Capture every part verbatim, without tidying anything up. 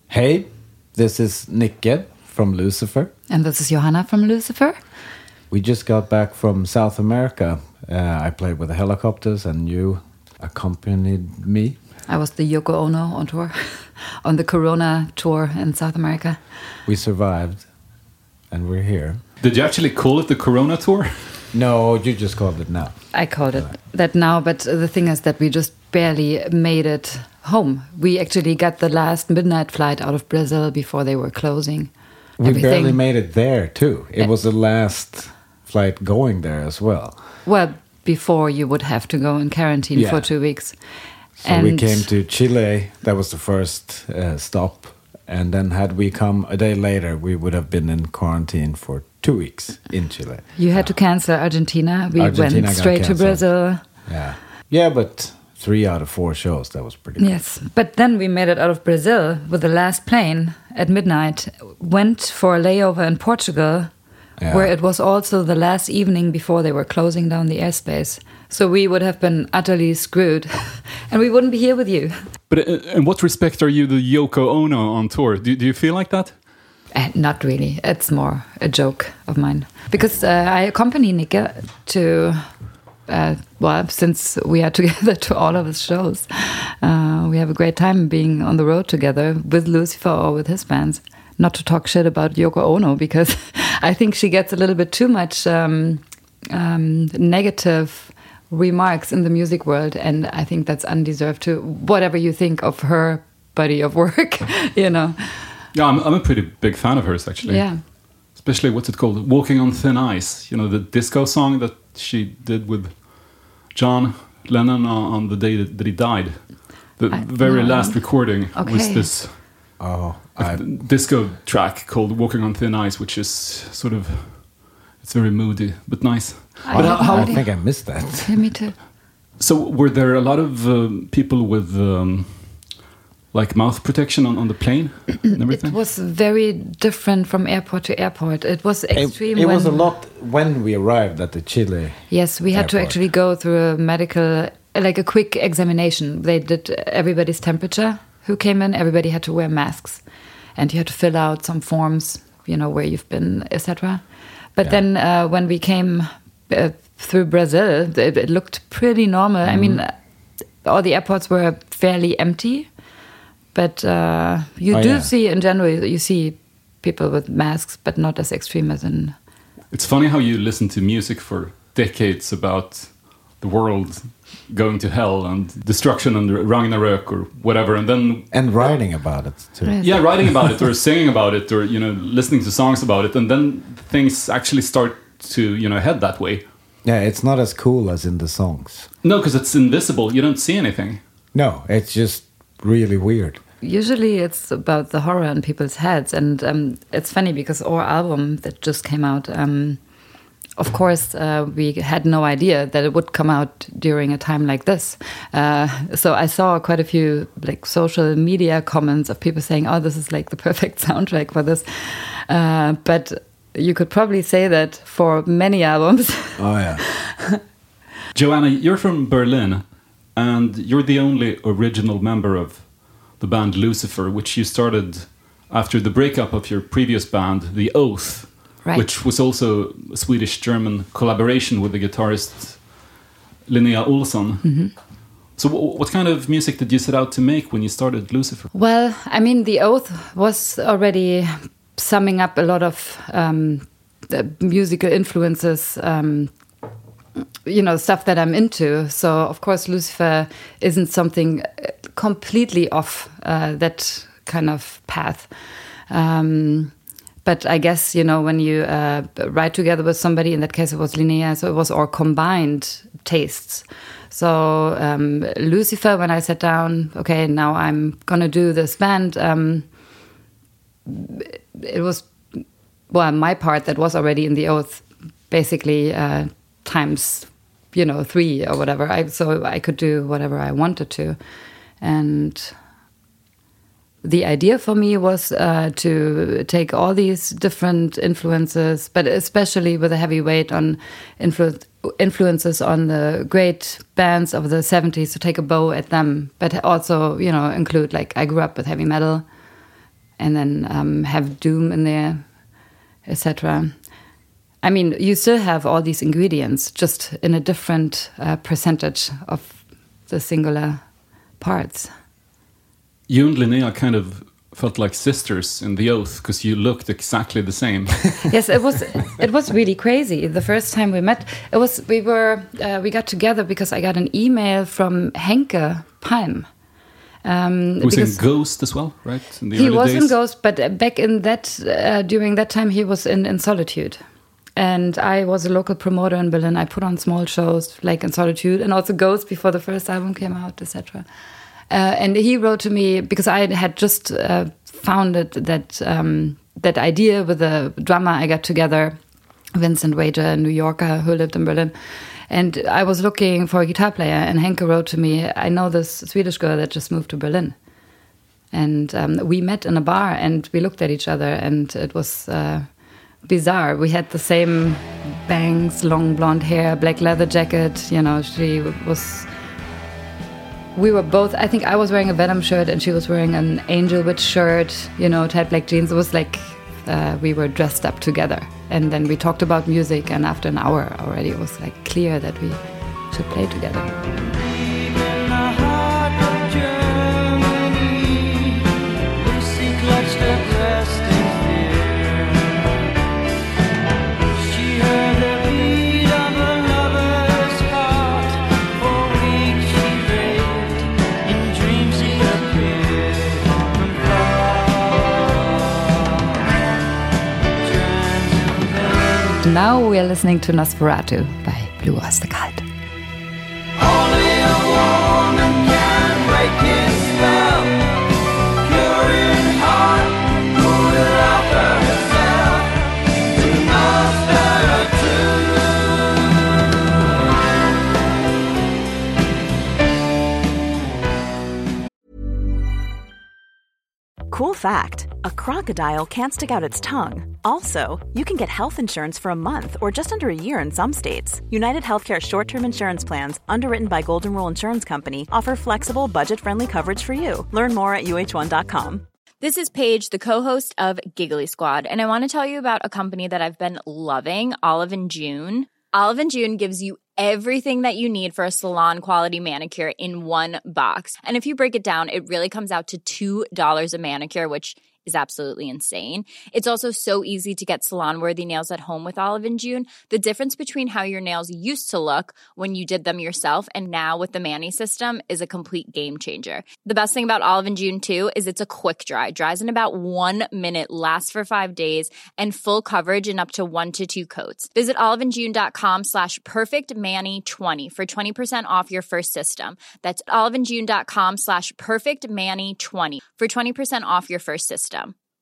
Hey, this is Nicke from Lucifer. And this is Johanna from Lucifer. We just got back from South America. Uh, I played with the Helicopters and you accompanied me. I was the Yoko Ono on tour, on the Corona tour in South America. We survived and we're here. Did you actually call it the Corona tour? No, you just called it now. I called it that now, but the thing is that we just barely made it home. We actually got the last midnight flight out of Brazil before they were closing. We everything. barely made it there too. It was the last flight going there as well. Well, before you would have to go in quarantine Yeah. for two weeks. So and we came to Chile. That was the first uh, stop. And then had we come a day later, we would have been in quarantine for two weeks in Chile. You had to cancel Argentina. We Argentina went got straight to cancelled. Brazil. Yeah. Yeah, but three out of four shows, that was pretty good. Yes, but then we made it out of Brazil with the last plane at midnight, went for a layover in Portugal, Yeah. where it was also the last evening before they were closing down the airspace. So we would have been utterly screwed, and we wouldn't be here with you. But uh, in what respect are you the Yoko Ono on tour? Do, do you feel like that? Uh, not really. It's more a joke of mine. Because uh, I accompany Nicke to, uh, well, since we are together to all of his shows. Uh, we have a great time being on the road together with Lucifer or with his bands. Not to talk shit about Yoko Ono, because I think she gets a little bit too much um, um, negative remarks in the music world. And I think that's undeserved to whatever you think of her body of work, you know. Yeah, I'm, I'm a pretty big fan of hers, actually. Yeah. Especially, what's it called? Walking on Thin Ice. You know, the disco song that she did with John Lennon on, on the day that, that he died. The I- very no. last recording Okay. was this Oh, a I, disco track called Walking on Thin Ice, which is sort of, it's very moody, but nice. I But have how, no I idea. think I missed that. Yeah, me too. so were there a lot of um, people with um, like mouth protection on, on the plane and everything? It was very different from airport to airport. It was It, extreme. it when, was a lot when we arrived at the Chile. Yes, we had to airport. actually go through a medical, like a quick examination. They did everybody's temperature who came in. Everybody had to wear masks, and you had to fill out some forms, you know, where you've been, et cetera. But Yeah. then uh, when we came uh, through Brazil, it, it looked pretty normal. I mean, uh, all the airports were fairly empty. But uh, you Oh, do yeah. see, in general, you see people with masks, but not as extreme as in... It's funny how you listen to music for decades about the world going to hell and destruction and Ragnarök or whatever, and then And writing about it too. Yes. yeah, writing about it or singing about it or, you know, listening to songs about it, and then things actually start to, you know, head that way. Yeah, it's not as cool as in the songs. No, because it's invisible. You don't see anything. No, it's just really weird. Usually it's about the horror in people's heads. And um, it's funny because our album that just came out, um, of course, uh, we had no idea that it would come out during a time like this. Uh, so I saw quite a few like social media comments of people saying, oh, this is like the perfect soundtrack for this. Uh, but you could probably say that for many albums. Oh yeah. Joanna, you're from Berlin, and you're the only original member of the band Lucifer, which you started after the breakup of your previous band, The Oath, Right. which was also a Swedish-German collaboration with the guitarist Linnea Olsson. Mm-hmm. So w- what kind of music did you set out to make when you started Lucifer? Well, I mean, The Oath was already summing up a lot of um, the musical influences, um, you know, stuff that I'm into. So, of course, Lucifer isn't something completely off uh, that kind of path. Um, but I guess, you know, when you uh, write together with somebody, in that case it was Linnea, so it was our combined tastes. So um, Lucifer, when I sat down, okay, now I'm going to do this band, um, it was, well, my part that was already in The Oath, basically uh, times, you know, three or whatever. I, so I could do whatever I wanted to. And the idea for me was uh, to take all these different influences, but especially with a heavy weight on influ- influences on the great bands of the seventies, to take a bow at them, but also, you know, include, like, I grew up with heavy metal, and then um, have Doom in there, et cetera. I mean, you still have all these ingredients, just in a different uh, percentage of the singular parts. You and Linnea kind of felt like sisters in The Oath because you looked exactly the same. Yes, it was it was really crazy. The first time we met, it was we were uh, we got together because I got an email from Henke Palm. Um, he was in Ghost as well, right? In the he early was days? in Ghost, but back in that uh, during that time he was in, in Solitude. And I was a local promoter in Berlin. I put on small shows like in Solitude and also Ghost before the first album came out, et cetera. Uh, and he wrote to me because I had just uh, founded that um, that idea with a drummer I got together, Vincent Wager, a New Yorker who lived in Berlin. And I was looking for a guitar player, and Henke wrote to me, I know this Swedish girl that just moved to Berlin. And um, we met in a bar, and we looked at each other, and it was uh, bizarre. We had the same bangs, long blonde hair, black leather jacket. You know, she was... We were both... I think I was wearing a Venom shirt, and she was wearing an Angel Witch shirt, you know, tight black jeans. It was like uh, we were dressed up together. And then we talked about music, and after an hour already, it was like clear that we should play together. Now we are listening to Nosferatu by Blue Oyster Cult. Only a woman can break his spell. Curing heart, who will offer herself to Nosferatu. Cool fact, a crocodile can't stick out its tongue. Also, you can get health insurance for a month or just under a year in some states. United Healthcare short-term insurance plans, underwritten by Golden Rule Insurance Company, offer flexible, budget-friendly coverage for you. Learn more at U H one dot com. This is Paige, the co-host of Giggly Squad, and I want to tell you about a company that I've been loving, Olive and June. Olive and June gives you everything that you need for a salon-quality manicure in one box. And if you break it down, it really comes out to two dollars a manicure, which is absolutely insane. It's also so easy to get salon-worthy nails at home with Olive and June. The difference between how your nails used to look when you did them yourself and now with the Mani system is a complete game changer. The best thing about Olive and June, too, is it's a quick dry. Dries in about one minute, lasts for five days, and full coverage in up to one to two coats. Visit oliveandjune.com slash perfectmani20 for twenty percent off your first system. That's oliveandjune.com slash perfectmani20 for twenty percent off your first system.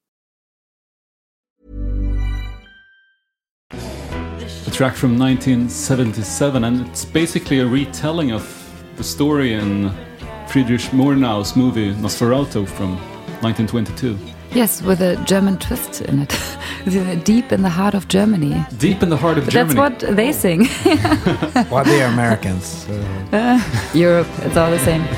A track from nineteen seventy-seven, and it's basically a retelling of the story in Friedrich Murnau's movie Nosferatu from nineteen twenty-two. Yes, with a German twist in it. Deep in the heart of Germany. Deep in the heart of But Germany. that's what they sing. Well, they're Americans. So. uh, Europe, it's all the same.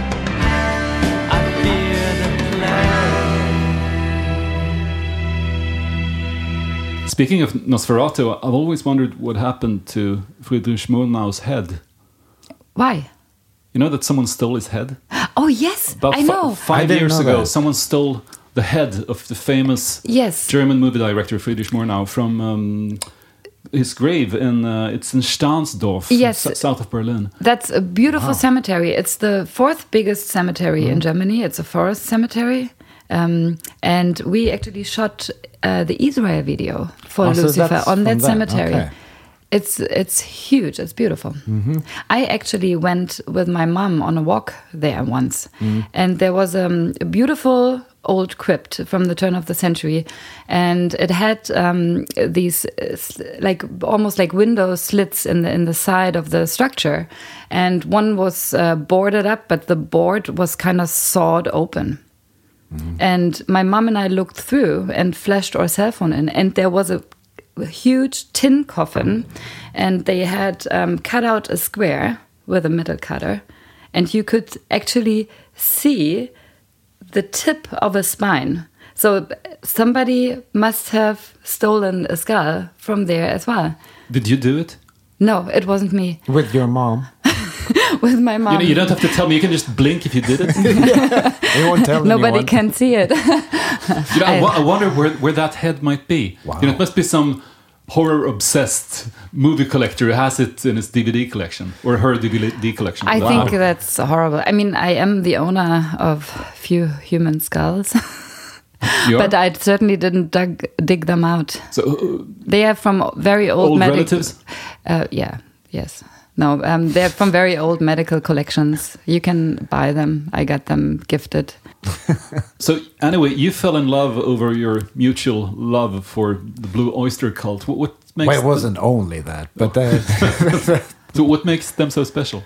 Speaking of Nosferatu, I've always wondered what happened to Friedrich Murnau's head. Why? You know that someone stole his head? Oh, yes, About I fi- know. five I didn't years know ago, that. someone stole the head of the famous Yes. German movie director Friedrich Murnau from um, his grave in uh, it's in Stahnsdorf, Yes. s- south of Berlin. That's a beautiful cemetery. It's the fourth biggest cemetery in Germany. It's a forest cemetery. Um, and we actually shot uh, the Israel video for Oh, so Lucifer that's on that from that, cemetery. okay. It's it's huge. It's beautiful. I actually went with my mom on a walk there once, and there was um, a beautiful old crypt from the turn of the century, and it had um, these uh, sl- like almost like window slits in the in the side of the structure, and one was uh, boarded up, but the board was kind of sawed open. And my mom and I looked through and flashed our cell phone in, and there was a, a huge tin coffin, and they had um, cut out a square with a metal cutter, and you could actually see the tip of a spine. So somebody must have stolen a skull from there as well. Did you do it? No, it wasn't me. With your mom. With my mom. You, know, you don't have to tell me. You can just blink if you did it. You won't tell Nobody anyone. can see it. You know, I, wo- I wonder where, where that head might be. Wow. You know, it must be some horror-obsessed movie collector who has it in his D V D collection or her D V D collection. I Wow. think that's horrible. I mean, I am the owner of few human skulls, You are? but I certainly didn't dug, dig them out. So, uh, They are from very old, Old medic- relatives? Uh, yeah, yes. No, um, they're from very old medical collections. You can buy them. I got them gifted. so anyway, you fell in love over your mutual love for the Blue Oyster Cult. What, what makes Well, it wasn't only that, but that, so what makes them so special?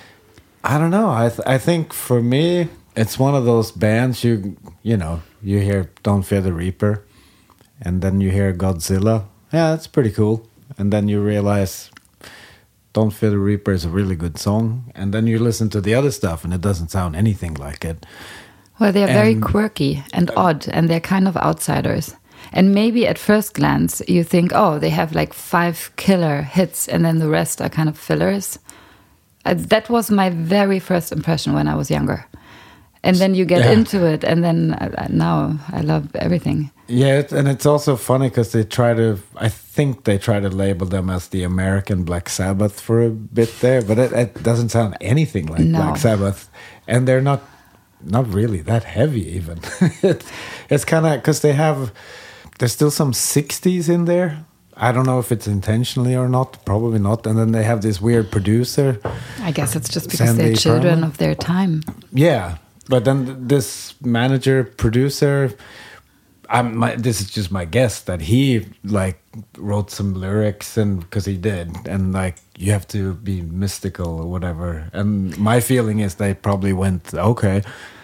I don't know. I th- I think for me, it's one of those bands you you know you hear "Don't Fear the Reaper," and then you hear Godzilla. Yeah, that's pretty cool. And then you realize "Don't Fear the Reaper" is a really good song. And then you listen to the other stuff, and it doesn't sound anything like it. Well, they're very And- quirky and odd, and they're kind of outsiders. And maybe at first glance, you think, oh, they have like five killer hits, and then the rest are kind of fillers. Uh, that was my very first impression when I was younger. And then you get Yeah. into it, and then uh, now I love everything. Yeah, it, and it's also funny because they try to. I think they try to label them as the American Black Sabbath for a bit there, but it, it doesn't sound anything like No. Black Sabbath, and they're not not really that heavy even. it, it's kind of because they have. There's still some sixties in there. I don't know if it's intentionally or not. Probably not. And then they have this weird producer. I guess it's just because Sandy they're children Perlman? of their time. Yeah, but then th- this manager producer, I'm my, this is just my guess that he like wrote some lyrics and because he did, and like you have to be mystical or whatever. And my feeling is they probably went okay,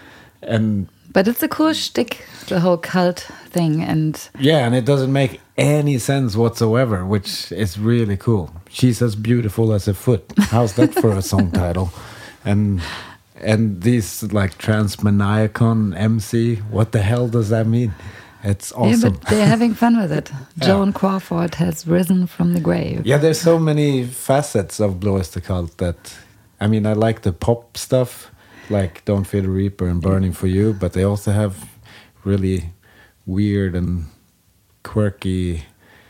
and But it's a cool shtick, the whole cult thing. And yeah, and it doesn't make any sense whatsoever, which is really cool. She's as beautiful as a foot. How's that for a song title? And and these like Transmaniacon M C, what the hell does that mean? It's yeah, awesome. but they're having fun with it. Joan Crawford has risen from the grave. Yeah, there's so many facets of Blue Oyster Cult that, I mean, I like the pop stuff, like Don't Fear the Reaper and Burning for You, but they also have really weird and quirky,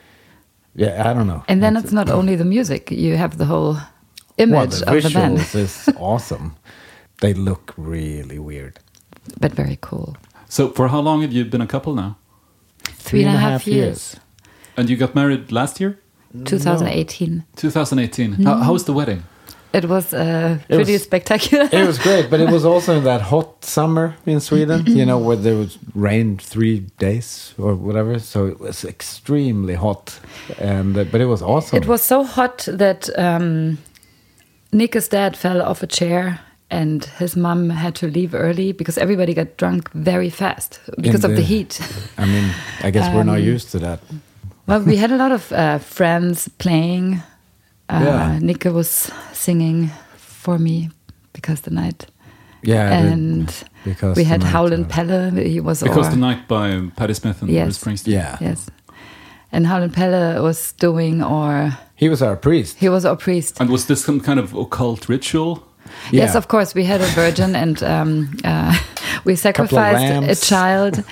yeah, I don't know. And then it's not only the music, you have the whole image well, the of the band. visuals is awesome. They look really weird. But very cool. So for how long have you been a couple now? Three and a half years. And you got married last year? twenty eighteen. twenty eighteen. How, how was the wedding? It was uh, It pretty was- spectacular. It was great, but it was also in that hot summer in Sweden, you know, where there was rain three days or whatever. So it was extremely hot, and uh, but it was awesome. It was so hot that um, Nika's dad fell off a chair and his mom had to leave early because everybody got drunk very fast because In of the heat. I mean, I guess we're not Um, used to that. Well, we had a lot of uh, friends playing. Uh, Yeah. Nika was singing for me because the night. Yeah, the- and because we had the night, Howlin' uh, Pelle. He was Because our, the Night by Patti Smith and Yes. Bruce Springsteen. Yeah, yes, and Howlin' Pelle was doing or he was our priest. he was our priest. And was this some kind of occult ritual? Yes, Yeah. of course. We had a virgin, and um, uh, we sacrificed a lambs. child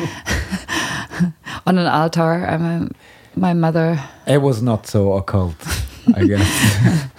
on an altar. I'm a, my mother. It was not so occult, I guess.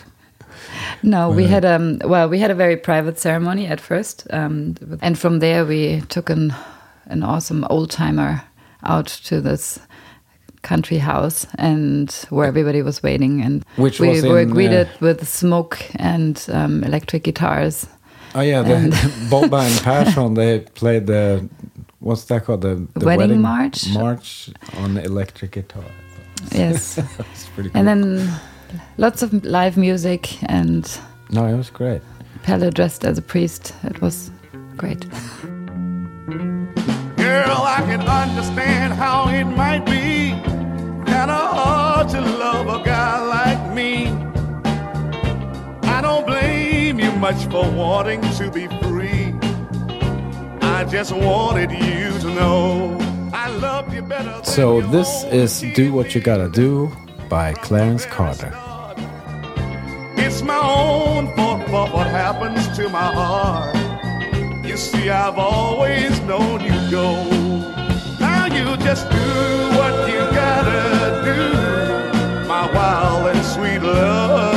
No, we had um. Well, we had a very private ceremony at first, um, and from there we took an an awesome old timer out to this country house, and where everybody was waiting, and Which we was were in, uh, greeted with smoke and um, electric guitars. Oh yeah, the And- Boba and Persson, they played the what's that called, the, the Wedding march? march on electric guitar. Yes. It's pretty cool. And then lots of live music, and no, it was great. Pelle dressed as a priest. It was great. Girl, I can understand how it might be kinda hard to love a guy like me. I don't blame you much for wanting to be free. I I just wanted you to know I loved you better than So your this own is kids. Do What You Gotta Do by Clarence Carter. It's my own fault for what happens to my heart. You see, I've always known you go. Now you just do what you gotta do, my wild and sweet love.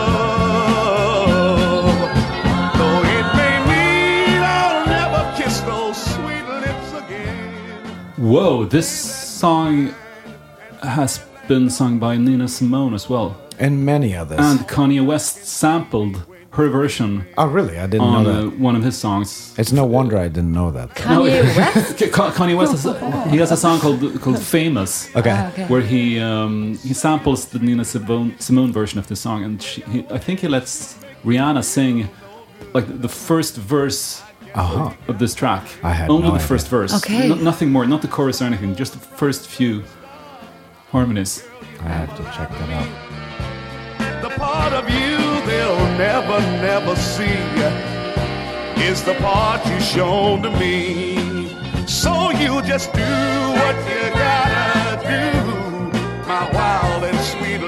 Though it may mean I'll never kiss those sweet lips again. Whoa, this song has been sung by Nina Simone as well. And many others. And Kanye West sampled her version oh, really? I didn't on know uh, that. one of his songs. It's no wonder I didn't know that. Kanye West? Ka- Kanye West has a, he has a song called called Famous, Okay. Ah, okay. where he um, he samples the Nina Simone, Simone version of the song, and she, he, I think he lets Rihanna sing like the first verse Uh-huh. of this track. I had only no the idea. first verse. Okay. No- nothing more, not the chorus or anything. Just the first few harmonies. I have to check that out. The part of you they'll never, never see is the part you shown to me. So you just do what you gotta do, my wild and sweet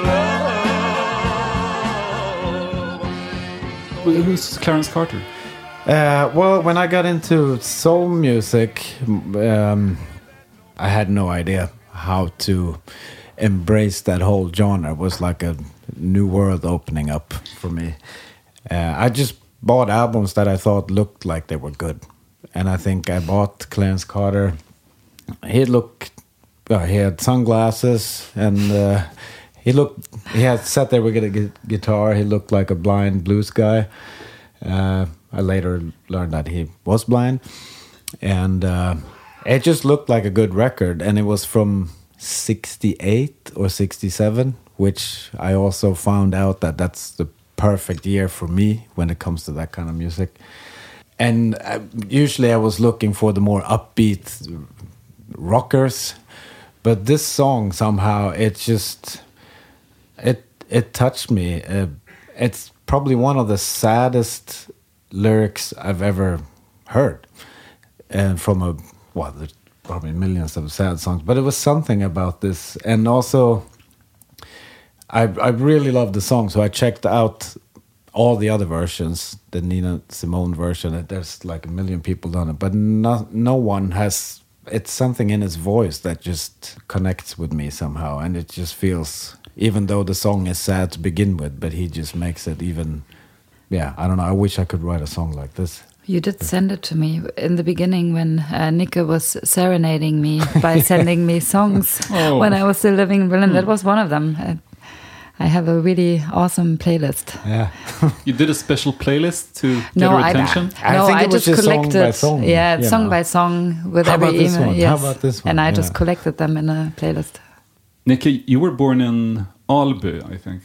love. Wh- Who's Clarence Carter? Uh, well, when I got into soul music, um, I had no idea how to embrace that whole genre. It was like a new world opening up for me. Uh, I just bought albums that I thought looked like they were good. And I think I bought Clarence Carter. He looked, well, he had sunglasses and uh, he looked, he had sat there with a gu- guitar. He looked like a blind blues guy. Uh, I later learned that he was blind. And uh, it just looked like a good record. And it was from sixty-eight or sixty-seven, which I also found out that that's the perfect year for me when it comes to that kind of music. And uh, usually I was looking for the more upbeat rockers, but this song somehow it just it it touched me. Uh, it's probably one of the saddest lyrics I've ever heard, and from a well, there's probably millions of sad songs, but it was something about this, and also I I really loved the song, so I checked out all the other versions, the Nina Simone version. There's like a million people done it, but no no one has. It's something in his voice that just connects with me somehow, and it just feels, even though the song is sad to begin with, but he just makes it even. Yeah, I don't know. I wish I could write a song like this. You did send it to me in the beginning when uh, Nika was serenading me by sending me songs Oh. when I was still living in Berlin. That was one of them. I, I have a really awesome playlist. Yeah. You did a special playlist to get No, her I, attention? I no, think I it was just just song collected. by song, yeah, you song know. by song with How every about this email. one? Yes. How about this one? And I Yeah. just collected them in a playlist. Nikki, you were born in Alby, I think.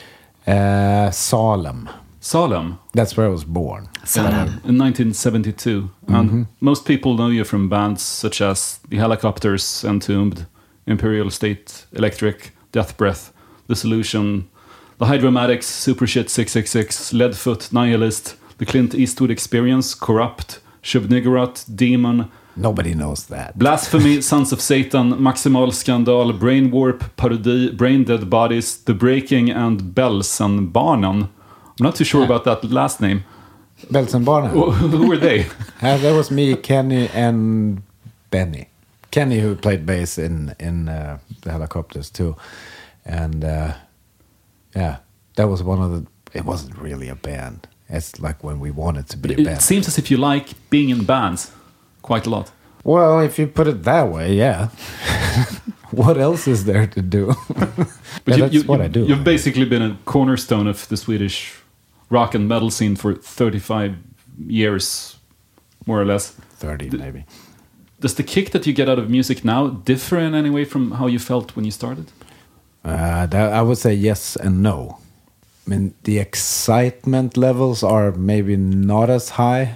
Uh, Salem. Salem. That's where I was born. In, in nineteen seventy-two. And most people know you from bands such as The Helicopters, Entombed, Imperial State, Electric, Death Breath, The Solution, The Hydromatics, Super Shit six six six, Leadfoot, Nihilist, The Clint Eastwood Experience, Corrupt, Shub-Niggurath, Demon, Nobody knows that. Blasphemy, Sons of Satan, Maximal Skandal, Brain Warp, Parodi, Brain Dead Bodies, The Breaking, and Bells and Barnen. I'm not too sure about that last name. Bells and Barnet. Who who were they? Uh, that was me, Kenny, and Benny. Kenny, who played bass in in uh, the Helicopters too, and uh, yeah, that was one of the. It wasn't really a band. It's like when we wanted to be a It band. seems as if you like being in bands quite a lot. Well, if you put it that way, yeah. What else is there to do? But Yeah, you, that's you, what you, I do. You've basically been a cornerstone of the Swedish rock and metal scene for thirty-five years, more or less. Thirty, maybe. Does the kick that you get out of music now differ in any way from how you felt when you started? Uh, that, I would say yes and no. I mean, the excitement levels are maybe not as high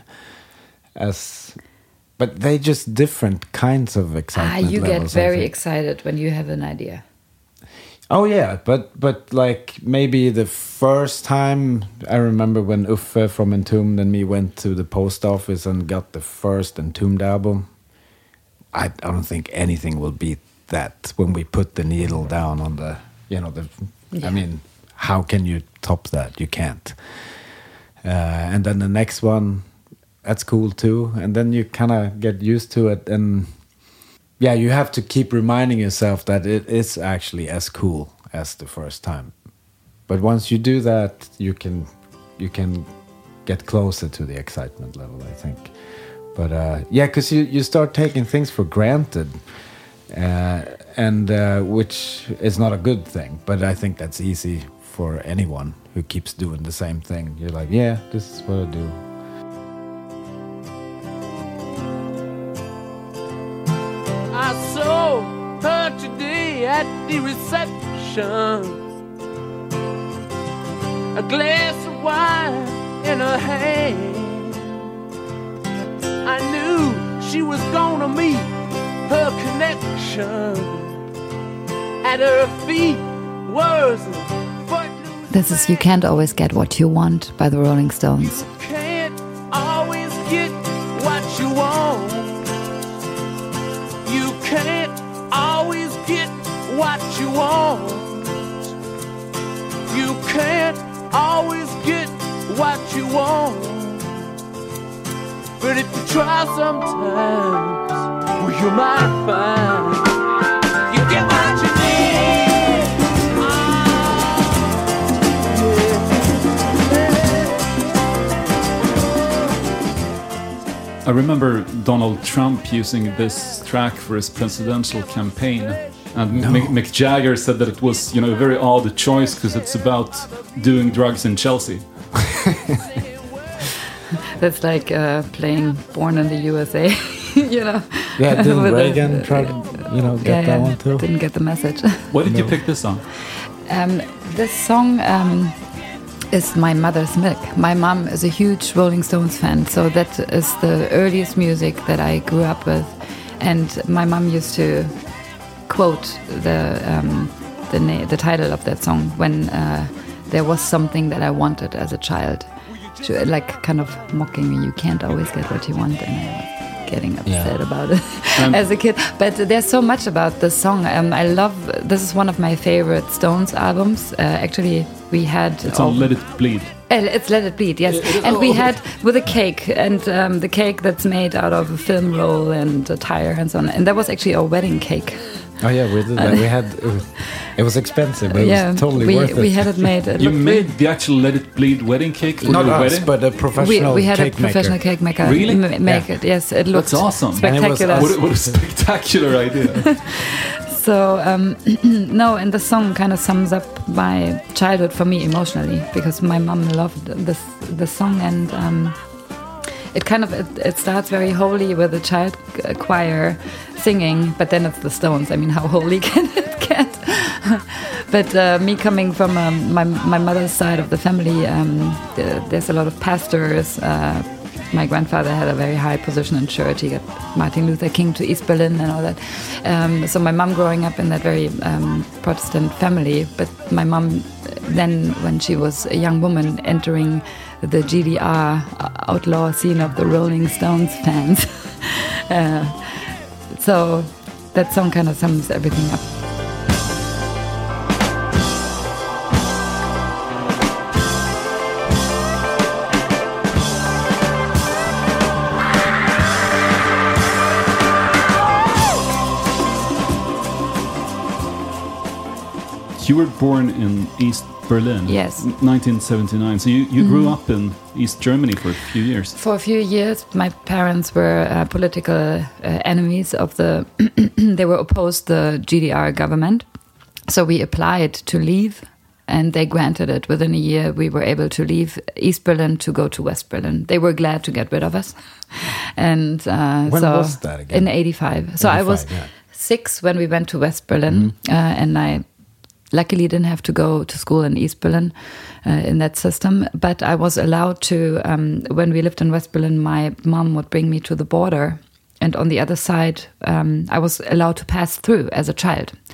as, but they just different kinds of Ah, excitement you get levels. I very think. excited when you have an idea. Oh yeah, but but like maybe the first time I remember when Uffe from Entombed and me went to the post office and got the first Entombed album. I, I don't think anything will beat that when we put the needle down on the, you know, the. Yeah. I mean, how can you top that? You can't. Uh, and then the next one, that's cool too. And then you kind of get used to it, and yeah, you have to keep reminding yourself that it is actually as cool as the first time. But once you do that, you can you can get closer to the excitement level, I think. But uh, yeah, because you, you start taking things for granted, uh, and uh, which is not a good thing. But I think that's easy for anyone who keeps doing the same thing. You're like, yeah, this is what I do. I saw her today at the reception, a glass of wine in her hand. I knew she was gonna meet her connection. At her feet was a footloose. This is You Can't Always Get What You Want by the Rolling Stones. You can't always get what you want. You can't always get what you want. You can't always get what you want. But if you try sometimes, well, you might find you get what you need. I remember Donald Trump using this track for his presidential campaign, and No. Mick, Mick Jagger said that it was, you know, a very odd choice because it's about doing drugs in Chelsea. That's like uh, playing Born in the U S A, you know. Yeah, didn't With the- Reagan try to, you know, get yeah, that yeah, one too? Didn't get the message. Why did you pick this song? Um, this song um, is my mother's milk. My mom is a huge Rolling Stones fan, so that is the earliest music that I grew up with. And my mom used to quote the um, the, na- the title of that song when uh, there was something that I wanted as a child. She, like kind of mocking me, you can't always get what you want, and I was getting upset Yeah. about it Um, as a kid. But there's so much about this song. Um, I love, this is one of my favorite Stones albums. Uh, actually, we had... It's on Let It Bleed. Uh, It's Let It Bleed, yes. And we had with a cake, and um, the cake that's made out of a film roll and a tire and so on. And that was actually our wedding cake. Oh yeah, we did that. We had it was, it was expensive, but it yeah, was totally we, worth it. we had it made. It You looked made really- the actual Let It Bleed wedding cake for Not your us, wedding? but a we, professional we had cake a professional maker. cake maker Really? m- make Yeah. it. Yes, it looked That's awesome. And it was spectacular. us. What a, what a spectacular idea. So um, no, and the song kind of sums up my childhood for me emotionally, because my mom loved this the song, and um, it kind of it, it starts very holy with a child choir singing, but then it's the Stones. I mean, how holy can it get? But uh, me coming from um, my my mother's side of the family, um, the, there's a lot of pastors. Uh, my grandfather had a very high position in church. He got Martin Luther King to East Berlin and all that. Um, so my mom growing up in that very um, Protestant family, but my mom then, when she was a young woman, entering the G D R outlaw scene of the Rolling Stones fans. uh, so that song kind of sums everything up. You were born in East Berlin. Yes. nineteen seventy-nine. So you, you grew up in East Germany for a few years. For a few years, my parents were uh, political uh, enemies of the. They were opposed the G D R government, so we applied to leave, and they granted it. Within a year, we were able to leave East Berlin to go to West Berlin. They were glad to get rid of us, and uh, When so was that again? in eighty-five. So I was eighty-five, yeah. six when we went to West Berlin, uh, and I. Luckily, didn't have to go to school in East Berlin uh, in that system, but I was allowed to. Um, when we lived in West Berlin, my mom would bring me to the border, and on the other side, um, I was allowed to pass through as a child.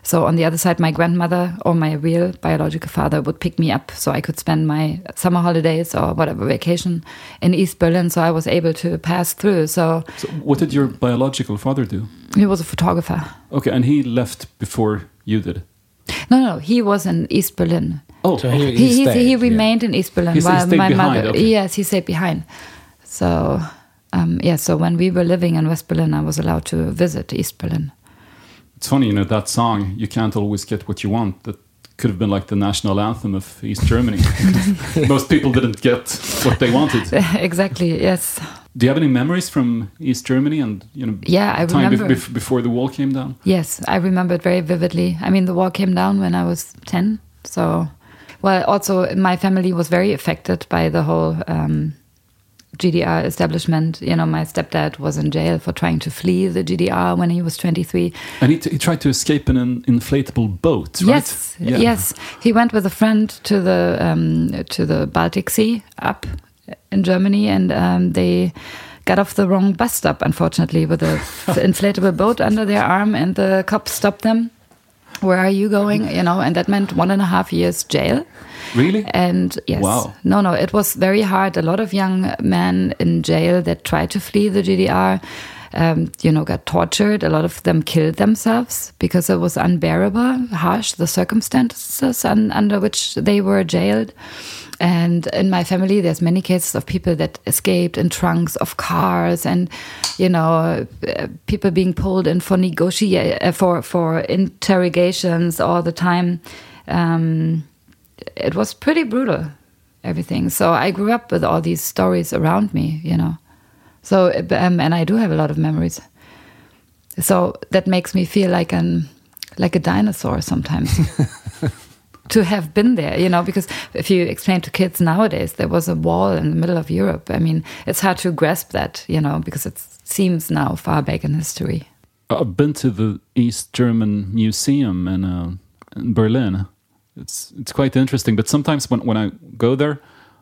So on the other side, my grandmother or my real biological father would pick me up so I could spend my summer holidays or whatever vacation in East Berlin. So I was able to pass through. So, So what did your biological father do? he was a photographer. Okay, and he left before you did. No, no, he was in East Berlin. Oh, So okay. he, He, he, he, stayed, he yeah. remained in East Berlin He sta- while stayed my behind, mother. okay. Yes, he stayed behind. So, um, yeah. So when we were living in West Berlin, I was allowed to visit East Berlin. It's funny, you know, that song, You Can't Always Get What You Want, that could have been like the national anthem of East Germany. Most people didn't get what they wanted. Exactly. Yes. Do you have any memories from East Germany and, you know, Yeah, I time bef- remember. bef- before the wall came down? Yes, I remember it very vividly. I mean, the wall came down when I was ten. So, well, also my family was very affected by the whole um, G D R establishment. You know, my stepdad was in jail for trying to flee the G D R when he was twenty-three. And he, t- he tried to escape in an inflatable boat, right? Yes, Yeah. yes. He went with a friend to the um, to the Baltic Sea up in Germany, and um, they got off the wrong bus stop, unfortunately, with a inflatable boat under their arm, and the cops stopped them. Where are you going? You know, and that meant one and a half years jail. Really? And yes, Wow. no, no, it was very hard. A lot of young men in jail that tried to flee the G D R, um, you know, got tortured. A lot of them killed themselves because it was unbearable, harsh, the circumstances un- under which they were jailed. And in my family, there's many cases of people that escaped in trunks of cars, and you know, uh, people being pulled in for negotiate uh, for for interrogations all the time. Um, it was pretty brutal, everything. So I grew up with all these stories around me, you know. So um, and I do have a lot of memories. So that makes me feel like an like a dinosaur sometimes. To have been there, you know, because if you explain to kids nowadays, there was a wall in the middle of Europe. I mean, it's hard to grasp that, you know, because it seems now far back in history. I've been to the East German Museum in, uh, in Berlin. It's it's quite interesting, but sometimes when, when I go there,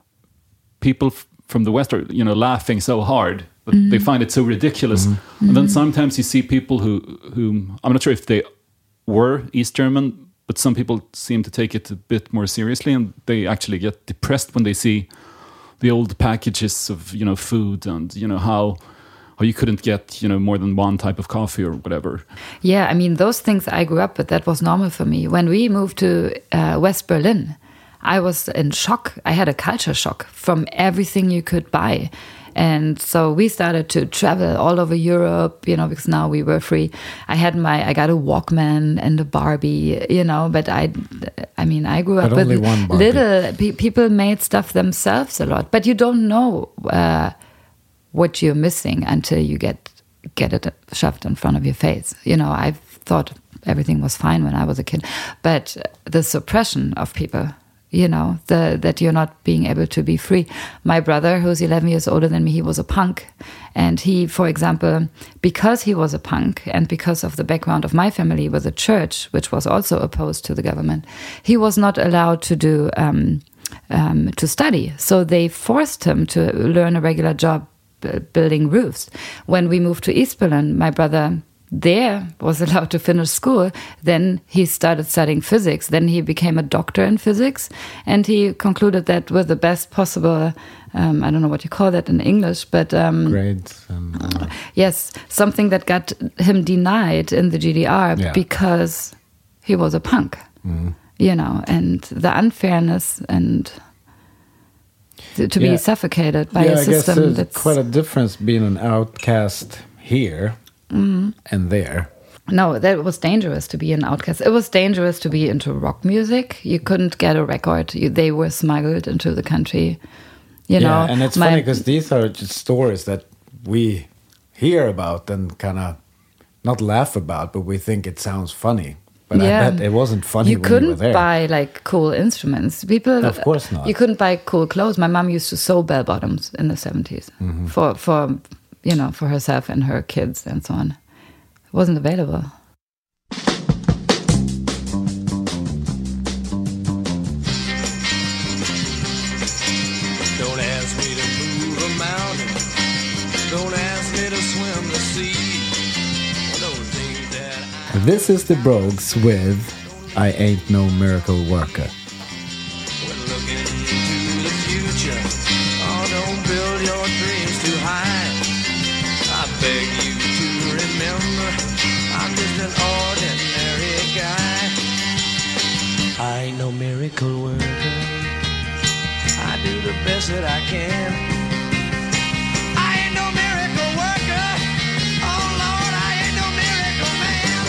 people f- from the West are, you know, laughing so hard that Mm-hmm. they find it so ridiculous. And then sometimes you see people who, who, I'm not sure if they were East German, but some people seem to take it a bit more seriously, and they actually get depressed when they see the old packages of, you know, food and, you know, how how you couldn't get, you know, more than one type of coffee or whatever. Yeah, I mean, those things I grew up with, that was normal for me. When we moved to uh, West Berlin, I was in shock. I had a culture shock from everything you could buy. And so we started to travel all over Europe, you know, because now we were free. I had my, I got a Walkman and a Barbie, you know, but I, I mean, I grew up But only with one Barbie. little, pe- people made stuff themselves a lot, but you don't know uh, what you're missing until you get, get it shoved in front of your face. You know, I thought everything was fine when I was a kid, but the suppression of people, you know, the, that you're not being able to be free. My brother, who's eleven years older than me, he was a punk. And he, for example, because he was a punk and because of the background of my family with a church, which was also opposed to the government, he was not allowed to do, um, um, to study. So they forced him to learn a regular job b- building roofs. When we moved to East Berlin, my brother there was allowed to finish school. Then he started studying physics. Then he became a doctor in physics, and he concluded that with the best possible, um, I don't know what you call that in English, but um, Grades. And, uh, yes, something that got him denied in the G D R Yeah. because he was a punk, you know, and the unfairness and to, to Yeah. be suffocated by yeah, a I guess system there's that's quite a difference being an outcast here Mm-hmm. and there. No, that was dangerous to be an outcast. It was dangerous to be into rock music. You couldn't get a record. You, they were smuggled into the country. You yeah, know, and it's my- funny because these are just stories that we hear about and kind of not laugh about, but we think it sounds funny. But Yeah. I bet it wasn't funny You when you were couldn't there. buy like cool instruments. People, Of course not. You couldn't buy cool clothes. My mom used to sew bell bottoms in the seventies Mm-hmm. for for you know for herself and her kids and so on. It wasn't available. Don't ask me to move a mountain. Don't ask me to swim the sea. Those things that This is the Brogues with I Ain't No Miracle Worker. When looking to the future, oh, don't build your dreams too high. I beg you to remember, I'm just an ordinary guy. I ain't no miracle worker. I do the best that I can. I ain't no miracle worker. Oh Lord, I ain't no miracle man.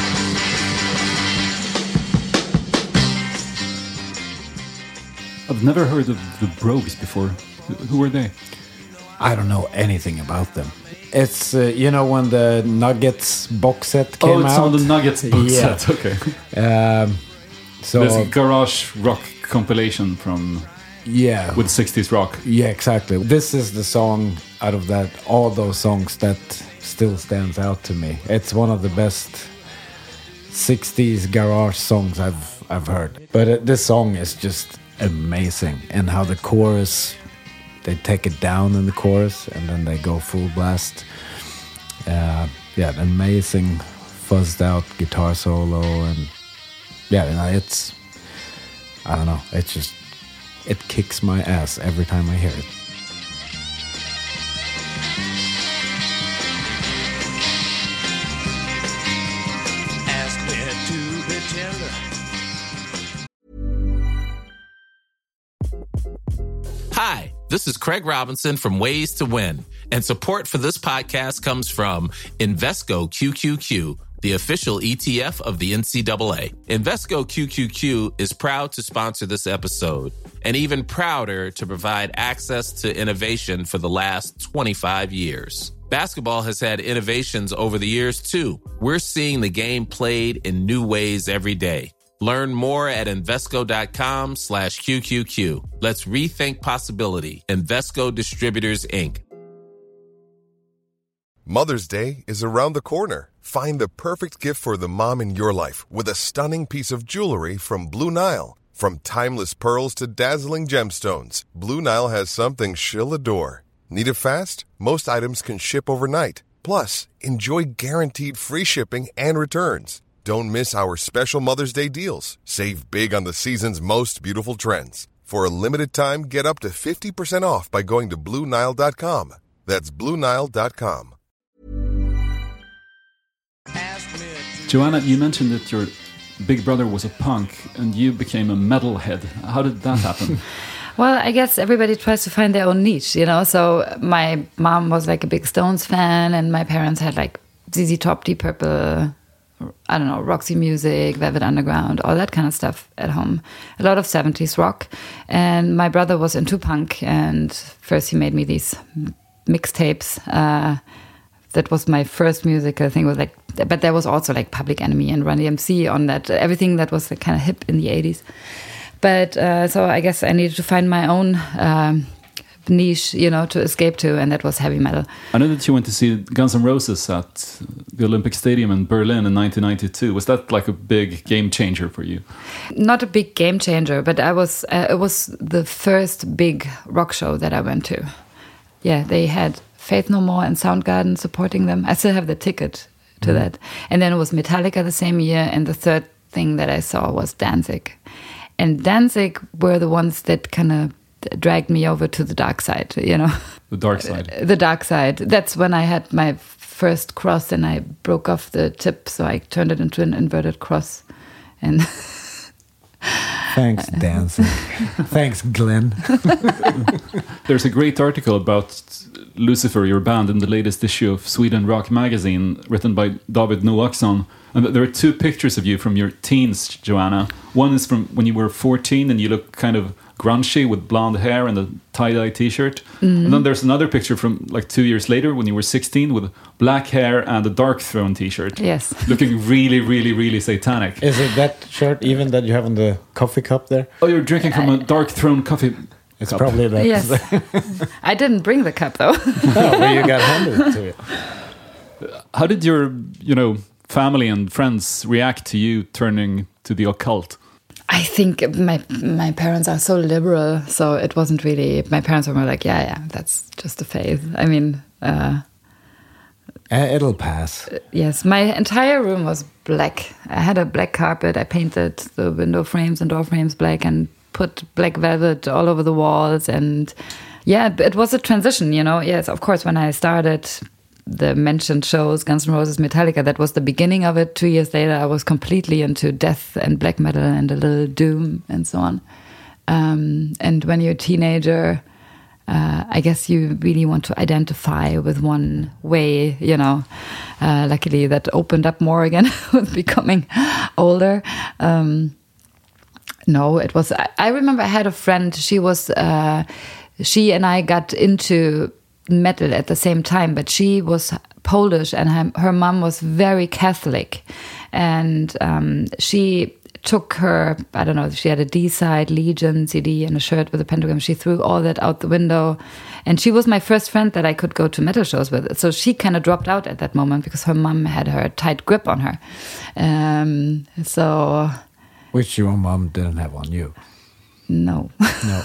I've never heard of the Brogues before. Who who were they? I don't know anything about them. It's, uh, you know, when the Nuggets box set came Oh, it's out. on the Nuggets box Yeah. set. Okay. Um, so, There's a garage rock compilation from yeah. with sixties rock. Yeah, exactly. This is the song out of that, all those songs that still stands out to me. It's one of the best sixties garage songs I've I've heard. But uh, this song is just amazing, and how the chorus, they take it down in the chorus and then they go full blast. Uh, yeah, an amazing fuzzed out guitar solo, and yeah, you know, it's, I don't know, it's just, it kicks my ass every time I hear it. Ask me to be tender. Hi, this is Craig Robinson from Ways to Win, and support for this podcast comes from Invesco Q Q Q, the official E T F of the N C double A. Invesco Q Q Q is proud to sponsor this episode, and even prouder to provide access to innovation for the last twenty-five years. Basketball has had innovations over the years, too. We're seeing the game played in new ways every day. Learn more at Invesco.com slash QQQ. Let's rethink possibility. Invesco Distributors, Incorporated. Mother's Day is around the corner. Find the perfect gift for the mom in your life with a stunning piece of jewelry from Blue Nile. From timeless pearls to dazzling gemstones, Blue Nile has something she'll adore. Need it fast? Most items can ship overnight. Plus, enjoy guaranteed free shipping and returns. Don't miss our special Mother's Day deals. Save big on the season's most beautiful trends. For a limited time, get up to fifty percent off by going to Blue Nile dot com. That's Blue Nile dot com. Joanna, you mentioned that your big brother was a punk and you became a metalhead. How did that happen? Well, I guess everybody tries to find their own niche, you know. So my mom was like a big Stones fan, and my parents had like Z Z Top, Deep Purple, I don't know, Roxy Music, Velvet Underground, all that kind of stuff at home. A lot of seventies rock. And my brother was into punk, and first he made me these mixtapes. Uh, that was my first music, I think, was like, but there was also like Public Enemy and Run D M C on that, everything that was like kind of hip in the eighties. But uh, so I guess I needed to find my own um, niche, you know, to escape to, and that was heavy metal. I know that you went to see Guns N' Roses at the Olympic Stadium in Berlin in nineteen ninety-two. Was that like a big game changer for you? Not a big game changer, but I was. Uh, it was the first big rock show that I went to. Yeah, they had Faith No More and Soundgarden supporting them. I still have the ticket to mm. that. And then it was Metallica the same year, and the third thing that I saw was Danzig. And Danzig were the ones that kind of dragged me over to the dark side, you know. The dark side. The dark side. That's when I had my first cross, and I broke off the tip, so I turned it into an inverted cross. And thanks, Danzig. Thanks, Glenn. There's a great article about Lucifer, your band, in the latest issue of Sweden Rock magazine, written by David Noaksson. And there are two pictures of you from your teens, Joanna. One is from when you were fourteen and you look kind of grungy with blonde hair and a tie-dye t-shirt. Mm-hmm. And then there's another picture from like two years later when you were sixteen with black hair and a Dark Throne t-shirt. Yes. Looking really, really, really satanic. Is it that shirt even that you have in the coffee cup there? Oh, you're drinking from a Dark Throne coffee It's cup. probably that. Yes. I didn't bring the cup, though. No, but you got handed to it. How did your, you know, family and friends react to you turning to the occult? I think my my parents are so liberal, so it wasn't really. My parents were more like, yeah, yeah, that's just a phase. I mean, uh, Uh, it'll pass. Yes, my entire room was black. I had a black carpet. I painted the window frames and door frames black and put black velvet all over the walls. And yeah, it was a transition, you know. Yes, of course, when I started the mentioned shows, Guns N' Roses, Metallica, that was the beginning of it. Two years later, I was completely into death and black metal and a little doom and so on. Um, and when you're a teenager, uh, I guess you really want to identify with one way, you know. Uh, luckily, that opened up more again with becoming older. Um, no, it was... I, I remember I had a friend, she was... Uh, she and I got into metal at the same time, but she was Polish and her, her mom was very Catholic, and um, she took her, I don't know, she had a D-side Legion C D and a shirt with a pentagram. She threw all that out the window, and she was my first friend that I could go to metal shows with. So she kind of dropped out at that moment because her mom had her tight grip on her. Um, so, which your mom didn't have on you. No. No.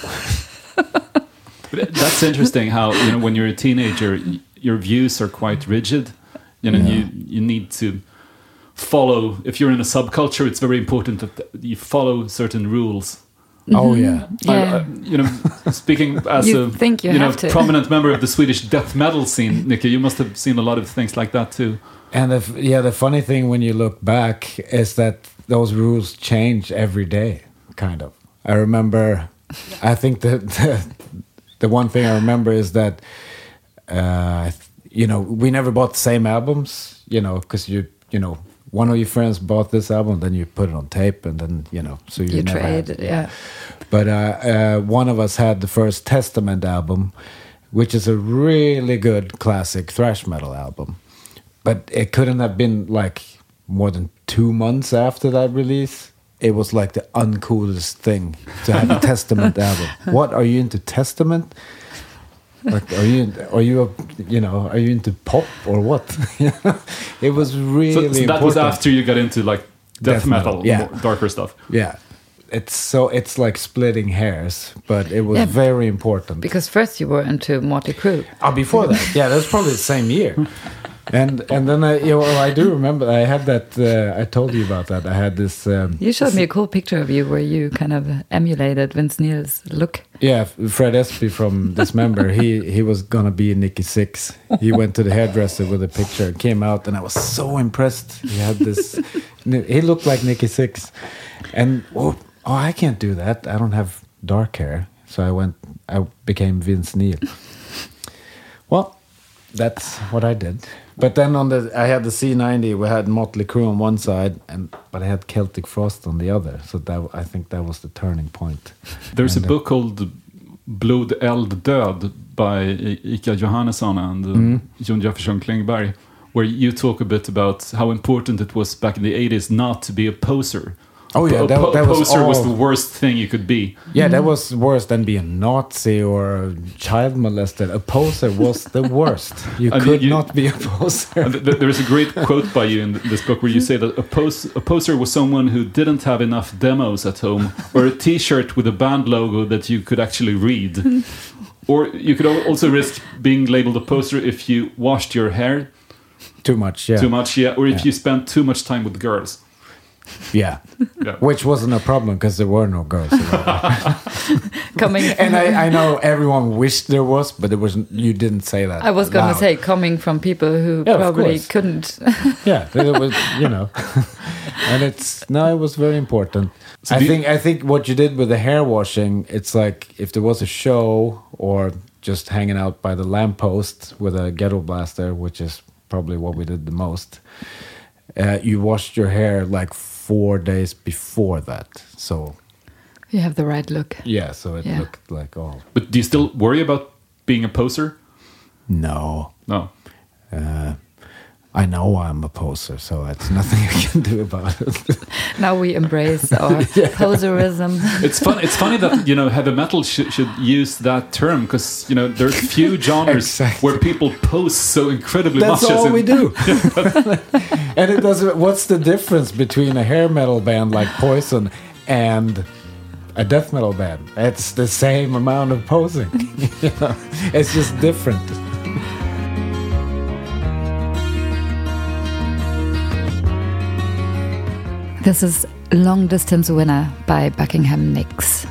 That's interesting how, you know, when you're a teenager, your views are quite rigid. You know, Yeah. you, you need to follow, if you're in a subculture, it's very important that you follow certain rules. Oh, yeah. Yeah. I, I, you know, speaking as You a think you know, have to. prominent member of the Swedish death metal scene, Nicky, you must have seen a lot of things like that too. And the, f- yeah, the funny thing when you look back is that those rules change every day, kind of. I remember, I think that the, the one thing I remember is that, uh, you know, we never bought the same albums, you know, because you, you know, one of your friends bought this album, then you put it on tape, and then, you know, so you, You never trade, had, yeah. But uh, uh, one of us had the first Testament album, which is a really good classic thrash metal album. But it couldn't have been like more than two months after that release. It was like the uncoolest thing to have a Testament album. What, are you into Testament? Like, are you, are you, a, you know, are you into pop or what? It was really So, so that important. was after you got into like death, Death metal, metal, yeah. more darker stuff. Yeah, it's so it's like splitting hairs, but it was Yeah, very important. Because first you were into Motley Crue. Oh, before that, yeah, that was probably the same year. And and then I, you know, I do remember I had that. Uh, I told you about that. I had this. Um, You showed me a cool picture of you where you kind of emulated Vince Neil's look. Yeah, Fred Espy from Dismember. he he was gonna be Nicky Six. He went to the hairdresser with a picture, came out, and I was so impressed. He had this. He looked like Nicky Six, and oh, oh, I can't do that. I don't have dark hair, so I went. I became Vince Neil. Well, that's what I did. But then on the, I had the C ninety. We had Motley Crue on one side, and but I had Celtic Frost on the other. So that I think that was the turning point. There's And, a uh, book called Blod, Eld, Död by Ika Johannesson and uh, Mm. Jon Jefferson Klingberg, where you talk a bit about how important it was back in the eighties not to be a poser. Oh, yeah, a, that- po- that was poser was all- the worst thing you could be. Yeah, that was worse than being a Nazi or a child molester. A poser was the worst. You And could you- not be a poser. And th- there's a great quote by you in this book where you say that a, pos- a poser was someone who didn't have enough demos at home or a t-shirt with a band logo that you could actually read. Or you could al- also risk being labeled a poser if you washed your hair Too much, yeah. too much, yeah, or if Yeah. you spent too much time with girls. Yeah. Yeah. Which wasn't a problem because there were no girls around. Coming, And I, I know everyone wished there was, but it wasn't. You didn't say that. I was going to loud. say, coming from people who Yeah, of probably course. couldn't. Yeah, it was, you know. And it's no, it was very important. So I do you- think I think what you did with the hair washing, it's like if there was a show or just hanging out by the lamppost with a ghetto blaster, which is probably what we did the most. Uh, you washed your hair like four days before that, so You have the right look. yeah, so it Yeah. looked like oh But do you still worry about being a poser? no. No. Uh, I know I'm a poser, so it's nothing I can do about it. Now we embrace our poserism. It's fun. It's funny that, you know, heavy metal sh- should use that term because, you know, there's few genres Exactly. where people pose so incredibly That's much. as all in- we do. And it doesn't. What's the difference between a hair metal band like Poison and a death metal band? It's the same amount of posing. You know? It's just different. This is Long Distance Winner by Buckingham Nicks.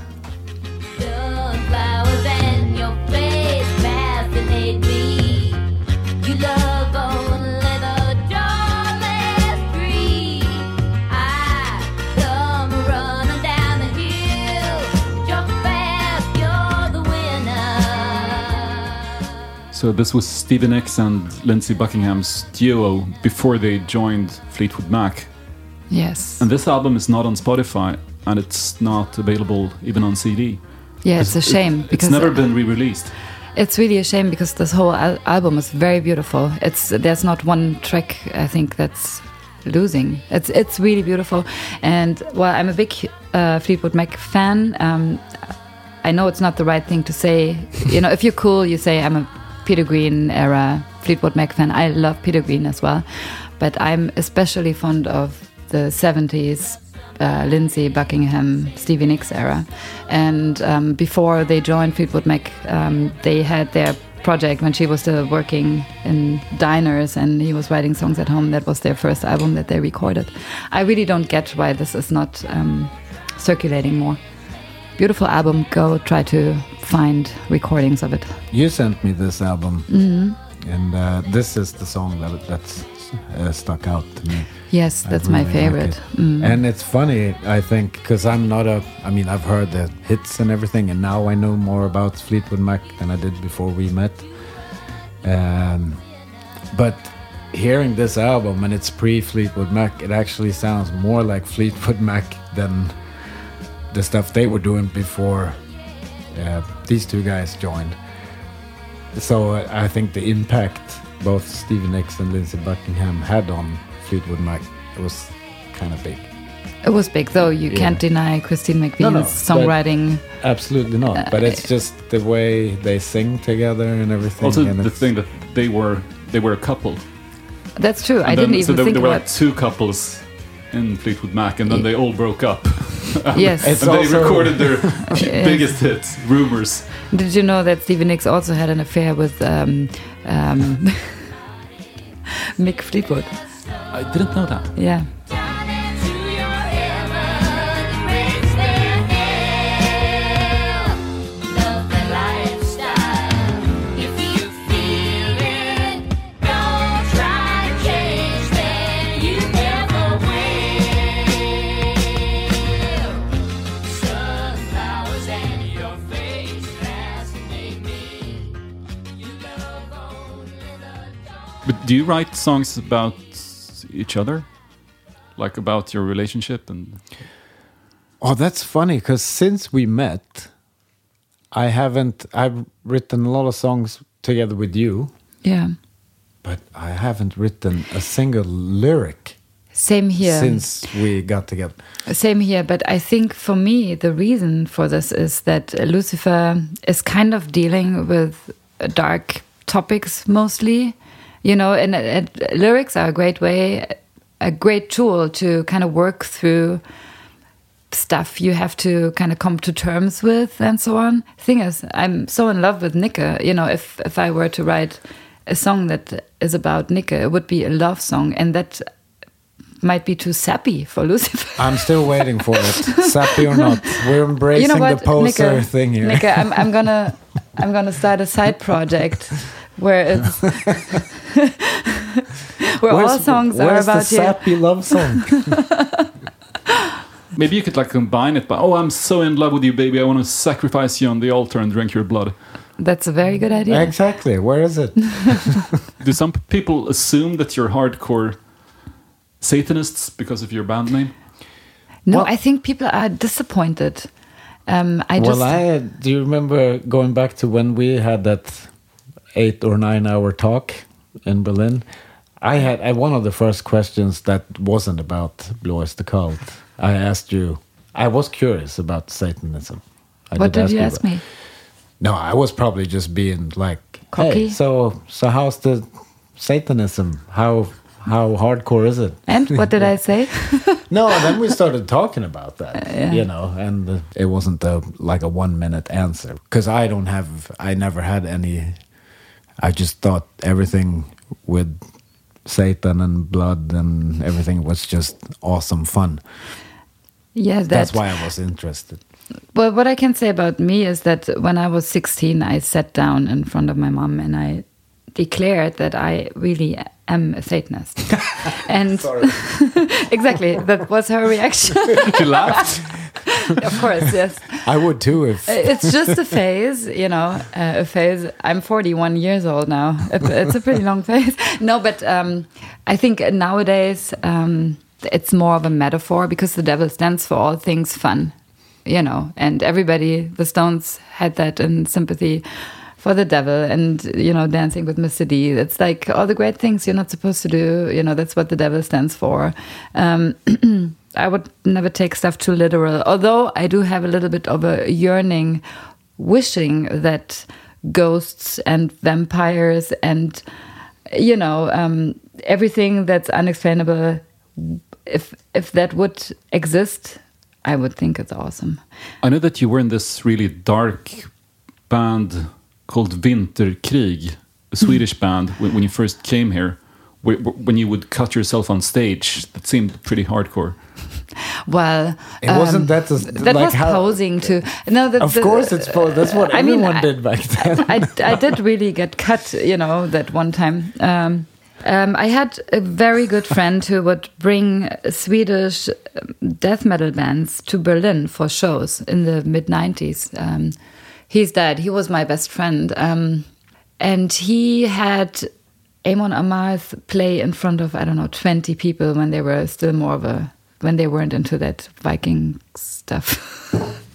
So this was Stevie Nicks and Lindsey Buckingham's duo before they joined Fleetwood Mac. Yes. And this album is not on Spotify, and it's not available even on C D. Yeah, it's a shame. It, because it's never been re-released. It's really a shame because this whole al album is very beautiful. It's There's not one track, I think, that's losing. It's it's really beautiful. And while I'm a big uh, Fleetwood Mac fan, um, I know it's not the right thing to say. You know, if you're cool, you say I'm a Peter Green era Fleetwood Mac fan. I love Peter Green as well. But I'm especially fond of the seventies uh, Lindsey Buckingham, Stevie Nicks era. And um, before they joined Fleetwood Mac, um, they had their project when she was still working in diners and he was writing songs at home. That was their first album that they recorded. I really don't get why this is not um, circulating more. Beautiful album. Go try to find recordings of it. You sent me this album, mm-hmm. and uh, this is the song that that's uh, stuck out to me. Yes, that's really my favorite. Like mm. And it's funny, I think, because I'm not a. I mean, I've heard the hits and everything, and now I know more about Fleetwood Mac than I did before we met. Um, but hearing this album, and it's pre-Fleetwood Mac, it actually sounds more like Fleetwood Mac than the stuff they were doing before uh, these two guys joined. So uh, I think the impact both Stevie Nicks and Lindsey Buckingham had on Fleetwood Mac, it was kind of big. It was big, though. You yeah. can't deny Christine McVie's no, no, songwriting. Absolutely not. Uh, but it's just the way they sing together and everything. Also, and the thing that they were they were a couple. That's true. And I then, didn't even so there, think there were about like two couples in Fleetwood Mac, and then yeah. they all broke up. Yes, and they recorded their biggest hits, Rumors. Did you know that Stevie Nicks also had an affair with um, um, Mick Fleetwood? I didn't know that. Yeah. But do you write songs about each other? Like about your relationship? And oh, that's funny, because since we met, I haven't, I've written a lot of songs together with you. Yeah. But I haven't written a single lyric. Same here. Since we got together. Same here, but I think for me, the reason for this is that Lucifer is kind of dealing with dark topics mostly. You know, and, and lyrics are a great way, a great tool to kind of work through stuff you have to kind of come to terms with and so on. Thing is, I'm so in love with Nicke. You know, if, if I were to write a song that is about Nicke, it would be a love song. And that might be too sappy for Lucifer. I'm still waiting for it. Sappy or not. We're embracing you know what, the poser Nicke, thing here. Nicke, I'm, I'm gonna I'm gonna start a side project where it's where where's, all songs are about the sappy you. love song? Maybe you could like combine it by, oh, I'm so in love with you, baby, I want to sacrifice you on the altar and drink your blood. That's a very good idea. Exactly. Where is it? Do some people assume that you're hardcore Satanists because of your band name? No, well, I think people are disappointed. Um, I well, just, I do you remember going back to when we had that eight or nine hour talk in Berlin? I had I, one of the first questions that wasn't about Blue Oyster Cult. I asked you. I was curious about Satanism. I what did, did you ask, ask me? No, I was probably just being like, cocky. Hey, so so how's the Satanism? How how hardcore is it? And what did I say? No, then we started talking about that, uh, yeah. you know, and uh, it wasn't a, like a one minute answer because I don't have, I never had any. I just thought everything with Satan and blood and everything was just awesome fun. Yeah, that, that's why I was interested. Well, what I can say about me is that when I was sixteen, I sat down in front of my mom and I declared that I really am a Satanist. And exactly, that was her reaction. She laughed. Of course, yes. I would too if... It's just a phase, you know, uh, a phase. I'm forty-one years old now. It's a pretty long phase. No, but um, I think nowadays um, it's more of a metaphor because the devil stands for all things fun, you know, and everybody, the Stones had that in sympathy for the devil and, you know, Dancing with Mister D. It's like all the great things you're not supposed to do, you know, that's what the devil stands for. Um, I would never take stuff too literal, although I do have a little bit of a yearning, wishing that ghosts and vampires and, you know, um, everything that's unexplainable, if if that would exist, I would think it's awesome. I know that you were in this really dark band called Vinterkrig, a Swedish band, when, when you first came here, where, when you would cut yourself on stage. That seemed pretty hardcore. Well, it um, wasn't that a, that like was how, posing to no. The, of the, course, it's that's what I everyone mean, did back then. I, I, I did really get cut, you know, that one time. Um, um, I had a very good friend who would bring Swedish death metal bands to Berlin for shows in the mid nineties. Um, he's dead. He was my best friend, um, and he had Amon Amarth play in front of I don't know twenty people when they were still more of a. When they weren't into that Viking stuff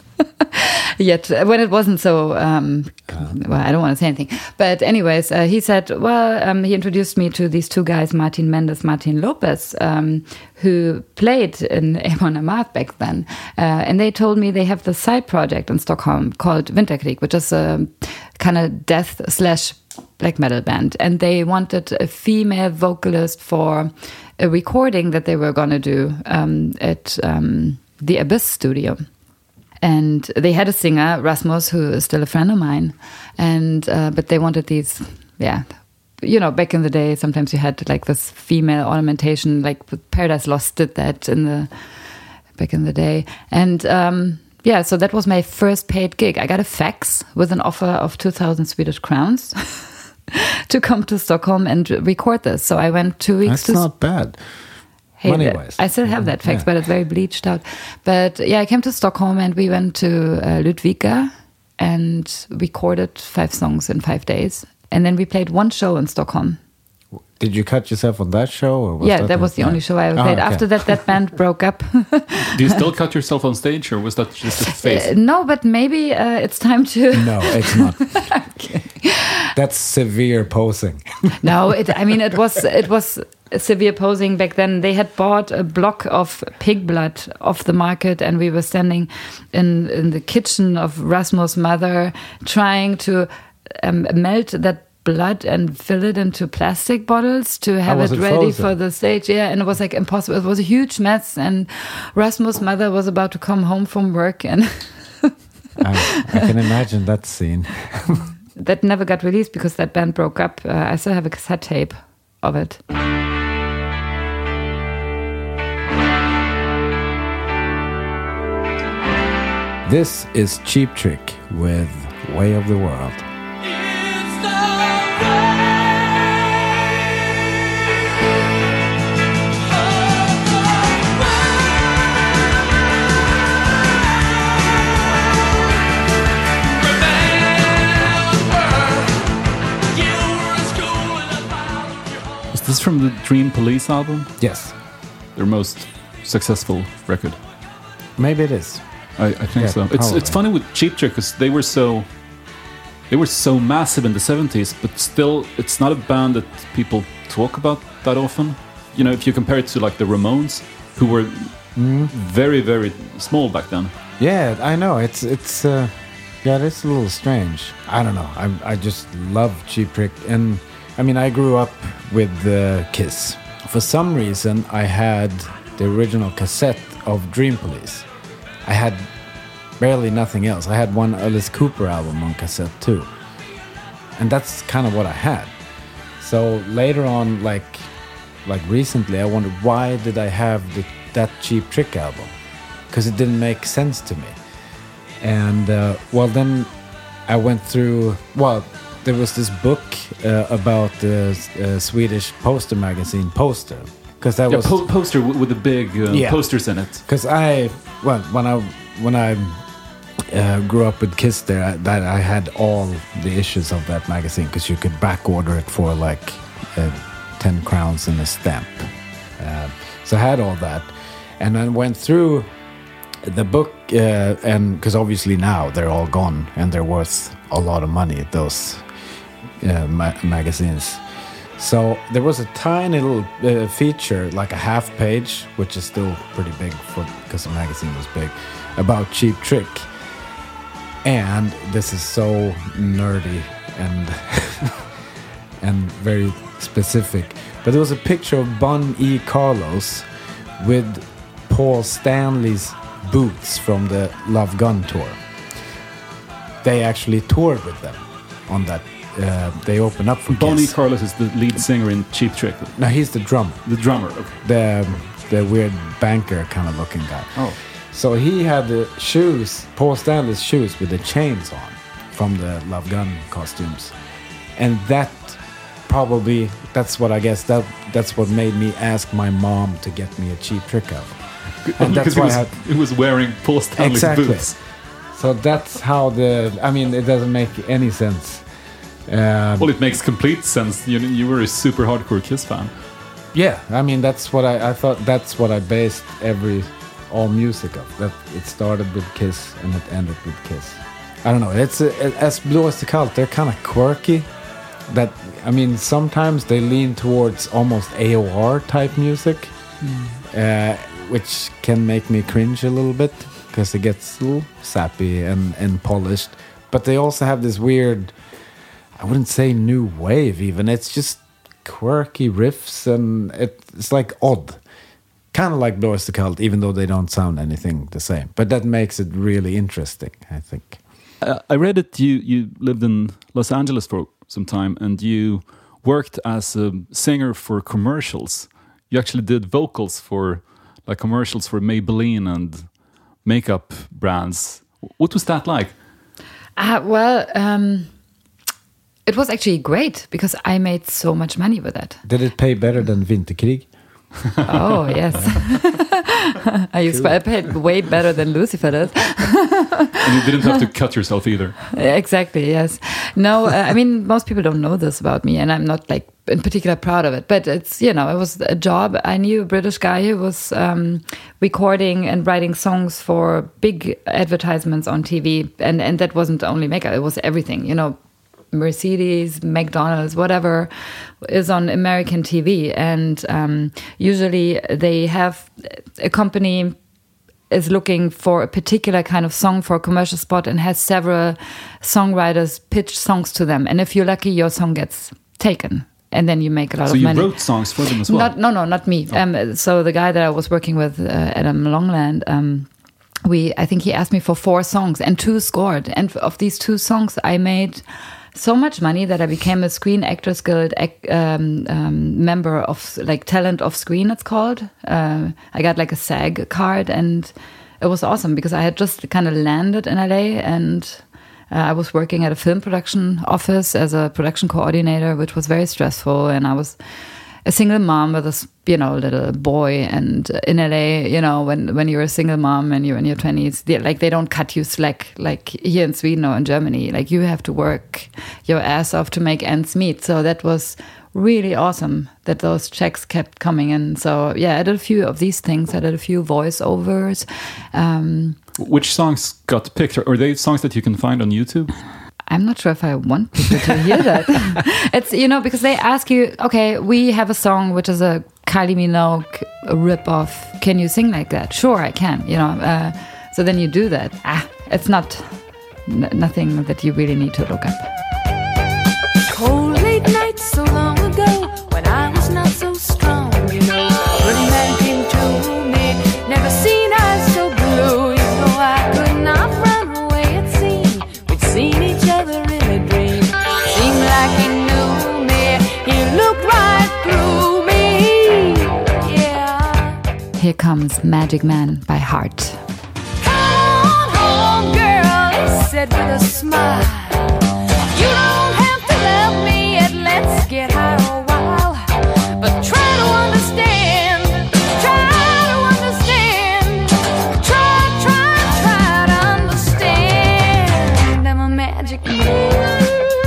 yet, when it wasn't so, um, well, I don't want to say anything. But anyways, uh, he said, well, um, he introduced me to these two guys, Martin Mendes, Martin Lopez, um, who played in Amon Amarth back then. Uh, and they told me they have the side project in Stockholm called Vinterkrig, which is a kind of death slash black metal band. And they wanted a female vocalist for a recording that they were going to do um, at um, the Abyss studio. And they had a singer, Rasmus, who is still a friend of mine. And uh, but they wanted these, yeah, you know, back in the day, sometimes you had like this female ornamentation, like Paradise Lost did that in the back in the day. And um, yeah, so that was my first paid gig. I got a fax with an offer of two thousand Swedish crowns. To come to Stockholm and record this. So I went two weeks That's to... That's not bad. Hey, money-wise. I still have that fax, yeah. but it's very bleached out. But yeah, I came to Stockholm and we went to uh, Ludvika and recorded five songs in five days. And then we played one show in Stockholm. Did you cut yourself on that show? Or was yeah, that, that was the yeah. only show I ever oh, played. okay. After that, that band broke up. Do you still cut yourself on stage, or was that just a phase? Uh, no, but maybe uh, it's time to... No, it's not. That's severe posing. No, it, I mean, it was it was severe posing back then. They had bought a block of pig blood off the market, and we were standing in, in the kitchen of Rasmus' mother trying to um, melt that blood and fill it into plastic bottles to have it, it ready frozen? for the stage. Yeah, and it was like impossible. It was a huge mess, and Rasmus' mother was about to come home from work, and I, I can imagine that scene. that never got released because that band broke up. Uh, I still have a cassette tape of it. This is Cheap Trick with Way of the World. Is this from the Dream Police album? Yes. Their most successful record. Maybe it is. I, I think Yeah, so. It's probably. it's funny with Cheap Trick because they were so they were so massive in the seventies, but still, it's not a band that people talk about that often. You know, if you compare it to like the Ramones, who were very very small back then. Yeah, I know. It's it's uh, yeah, it's a little strange. I don't know. I I just love Cheap Trick, and I mean, I grew up with uh, Kiss. For some reason, I had the original cassette of Dream Police. I had barely nothing else. I had one Alice Cooper album on cassette too, and that's kind of what I had. So later on, like like recently, I wondered why did I have the, that Cheap Trick album? Because it didn't make sense to me. And uh, well, then I went through. Well, there was this book uh, about the uh, Swedish poster magazine Poster. Because that yeah, was po- poster w- with the big uh, yeah. posters in it. Because I, well, when I when I uh, grew up with Kiss, there, I, that I had all the issues of that magazine because you could back order it for like uh, ten crowns in a stamp. Uh, so I had all that, and I went through the book, uh, and because obviously now they're all gone and they're worth a lot of money. Those uh, ma- magazines. So there was a tiny little uh, feature, like a half page, which is still pretty big for because the magazine was big, about Cheap Trick. And this is so nerdy and and very specific. But there was a picture of Bon E. Carlos with Paul Stanley's boots from the Love Gun tour. They actually toured with them on that. Uh, they open up for Bonnie Kiss. Carlos is the lead singer in Cheap Trick. No, he's the drummer. The drummer, okay. The the weird banker kind of looking guy. Oh. So he had the shoes, Paul Stanley's shoes with the chains on from the Love Gun costumes. And that probably, that's what I guess, that that's what made me ask my mom to get me a Cheap Trick album. And that's because he why was, I had, he was wearing Paul Stanley's exactly. boots. So that's how the, I mean, it doesn't make any sense. Um, Well, it makes complete sense. You you were a super hardcore Kiss fan. Yeah, I mean that's what I, I thought. That's what I based every all music of. That it started with Kiss and it ended with Kiss. I don't know. It's a, as Blue Oyster Cult. They're kind of quirky. That I mean, sometimes they lean towards almost A O R type music, mm. uh, which can make me cringe a little bit because it gets a little sappy and and polished. But they also have this weird, I wouldn't say new wave even. It's just quirky riffs and it, it's like odd. Kind of like Blue Oyster Cult, even though they don't sound anything the same. But that makes it really interesting, I think. Uh, I read that you, you lived in Los Angeles for some time and you worked as a singer for commercials. You actually did vocals for like commercials for Maybelline and makeup brands. What was that like? Uh, well, um... it was actually great because I made so much money with it. Did it pay better than Vinterkrig? Oh, yes. I used cool. I paid way better than Lucifer did. And you didn't have to cut yourself either. Exactly, yes. No, uh, I mean, most people don't know this about me, and I'm not, like, in particular proud of it. But it's, you know, it was a job. I knew a British guy who was um, recording and writing songs for big advertisements on T V. And, and that wasn't only makeup, it was everything, you know. Mercedes, McDonald's, whatever is on American T V. And um, usually they have a company is looking for a particular kind of song for a commercial spot and has several songwriters pitch songs to them. And if you're lucky, your song gets taken. And then you make a lot so of you money. So you wrote songs for them as well? Not, no, no, not me. Oh. Um, so the guy that I was working with, uh, Adam Longland, um, we I think he asked me for four songs and two scored. And of these two songs, I made so much money that I became a Screen Actors Guild um, um, member of, like, Talent of Screen, it's called. Uh, I got like a SAG card and it was awesome because I had just kind of landed in L A and uh, I was working at a film production office as a production coordinator, which was very stressful. And I was a single mom with a, you know, little boy. And in L A, you know, when, when you're a single mom and you're in your twenties, they, like, they don't cut you slack like here in Sweden or in Germany. Like, you have to work your ass off to make ends meet. So that was really awesome that those checks kept coming in. So yeah, I did a few of these things. I did a few voiceovers. Um, Which songs got picked? Are they songs that you can find on YouTube? I'm not sure if I want people to hear that. It's, you know, because they ask you, okay, we have a song which is a Kylie Minogue rip-off. Can you sing like that? Sure, I can, you know. Uh, so then you do that. Ah, it's not n- nothing that you really need to look up. Cold late nights so long ago when I was not so strong, you know. A pretty man came to me, never seen eyes so blue. You know, I could not run away, it seemed. We'd seen each other in a dream. Seemed like he knew me, he looked right through me. comes Magic Man by Heart. Come home, girl, he said with a smile. You don't have to love me yet, let's get high a while. But try to understand, try to understand. Try, try, try to understand. I'm a magic man.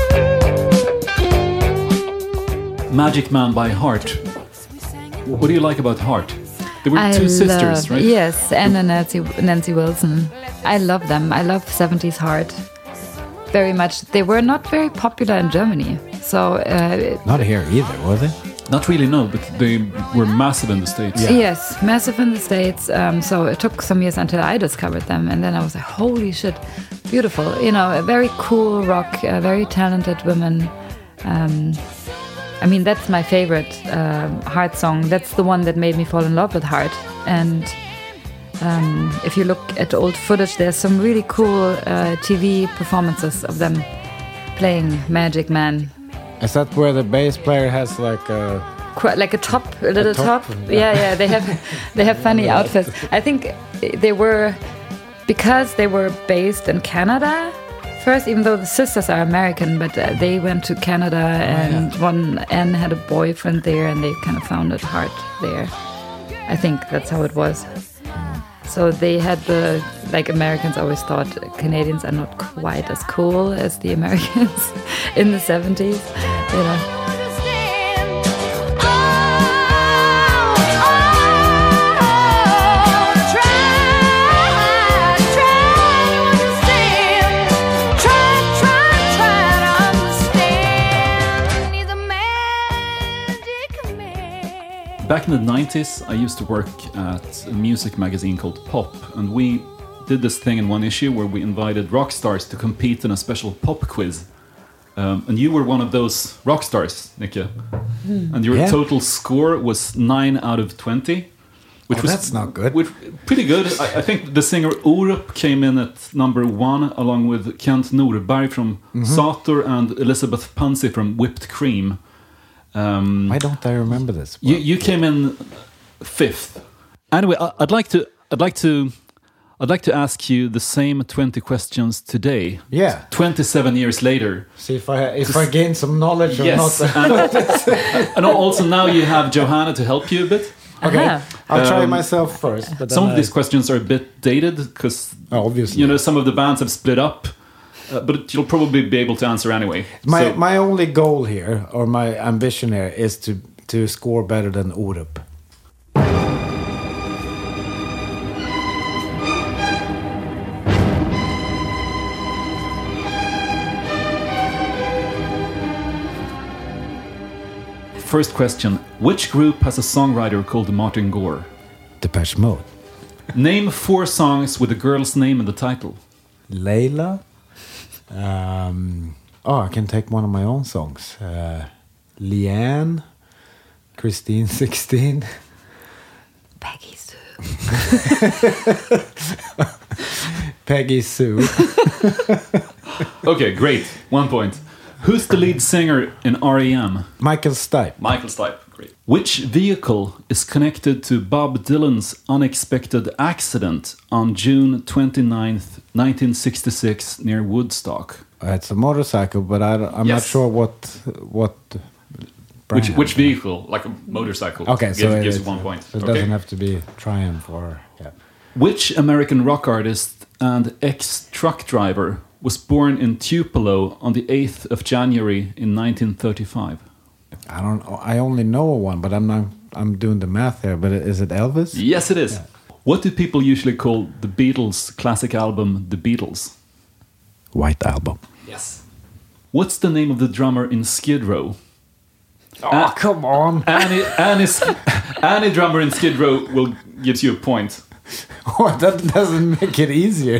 Magic Man by Heart. What do you like about Heart? They were I two sisters, love, right? Yes, Anne and Nancy, Nancy Wilson. I love them. I love seventies Heart very much. They were not very popular in Germany. So uh, Not here either, were they? Not really, no, but they were massive in the States. yes, massive in the States. Um, so it took some years until I discovered them. And then I was like, holy shit, beautiful. You know, a very cool rock, a very talented women. Um, I mean, that's my favorite um, Heart song. That's the one that made me fall in love with Heart. And um, if you look at old footage, there's some really cool uh, T V performances of them playing Magic Man. Is that where the bass player has like a... Quite like a top, a little top, top. yeah. Yeah, yeah. They have, they have funny outfits. I think they were, because they were based in Canada first, even though the sisters are American, but uh, they went to Canada, and one Anne had a boyfriend there, and they kind of founded Heart there. I think that's how it was. So they had the, like, Americans always thought Canadians are not quite as cool as the Americans in the seventies, you know. Back in the nineties, I used to work at a music magazine called Pop, and we did this thing in one issue where we invited rock stars to compete in a special pop quiz. Um, and you were one of those rock stars, Nikia. Mm. And your Yeah. total score was nine out of twenty. Which oh, was that's not good. Which, pretty good. I, I think the singer Orup came in at number one, along with Kent Norberg from mm-hmm. Sator and Elizabeth Pansy from Whipped Cream. Um, Why don't I remember this? You you came in fifth. Anyway, I, I'd like to I'd like to I'd like to ask you the same twenty questions today. Yeah, twenty-seven years later. See if I if I gain some knowledge or yes. not. and, and also now you have Johanna to help you a bit. Okay, Uh-huh. I'll try Um, myself first. But some then of I, these questions are a bit dated because oh, obviously, you know some of the bands have split up. Uh, but you'll probably be able to answer anyway. My so, my only goal here, or my ambition here, is to to score better than Orup. First question: which group has a songwriter called Martin Gore? Depeche Mode. Name four songs with a girl's name in the title. Layla. Um, oh, I can take one of my own songs. Uh, Leanne, Christine sixteen. Peggy Sue. Peggy Sue. Okay, great. One point. Who's the lead singer in R E M? Michael Stipe. Michael Stipe. Great. Which vehicle is connected to Bob Dylan's unexpected accident on June twenty-ninth, nineteen sixty-six, near Woodstock? Uh, it's a motorcycle, but I, I'm not Yes. sure what what. Which brand. which vehicle? Like a motorcycle. Okay, gives, so gives it, you one point. so it Okay. doesn't have to be Triumph or yeah. Which American rock artist and ex-truck driver was born in Tupelo on the eighth of January in nineteen thirty-five? I don't. I only know one, but I'm not. I'm doing the math here. But is it Elvis? Yes, it is. Yeah. What do people usually call the Beatles' classic album, The Beatles? White Album. Yes. What's the name of the drummer in Skid Row? Oh, uh, come on. Any, any, any drummer in Skid Row will gives you a point. Oh, that doesn't make it easier.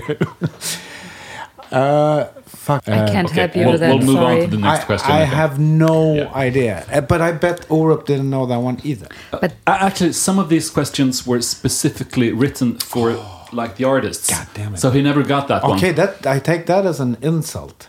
uh, fuck. I can't okay. help you we'll, with that. We'll move Sorry. on to the next I, question. I I think. have no Yeah. idea. Uh, but I bet Orup didn't know that one either. But uh, actually, some of these questions were specifically written for like the artists. God damn it. So he never got that one. Okay, that I take that as an insult.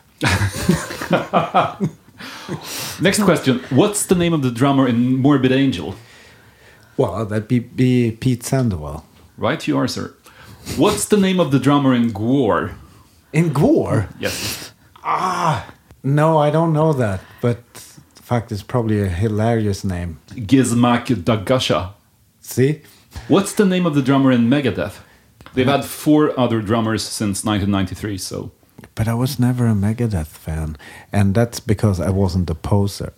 Next question. What's the name of the drummer in Morbid Angel? Well, that'd be, be Pete Sandoval. Right, you are, sir. What's the name of the drummer in Gwar? In Gwar? Yes. Ah, no, I don't know that. But the fact is probably a hilarious name. Gizmak Dagasha. See? What's the name of the drummer in Megadeth? They've had four other drummers since nineteen ninety-three, so... But I was never a Megadeth fan. And that's because I wasn't a poser.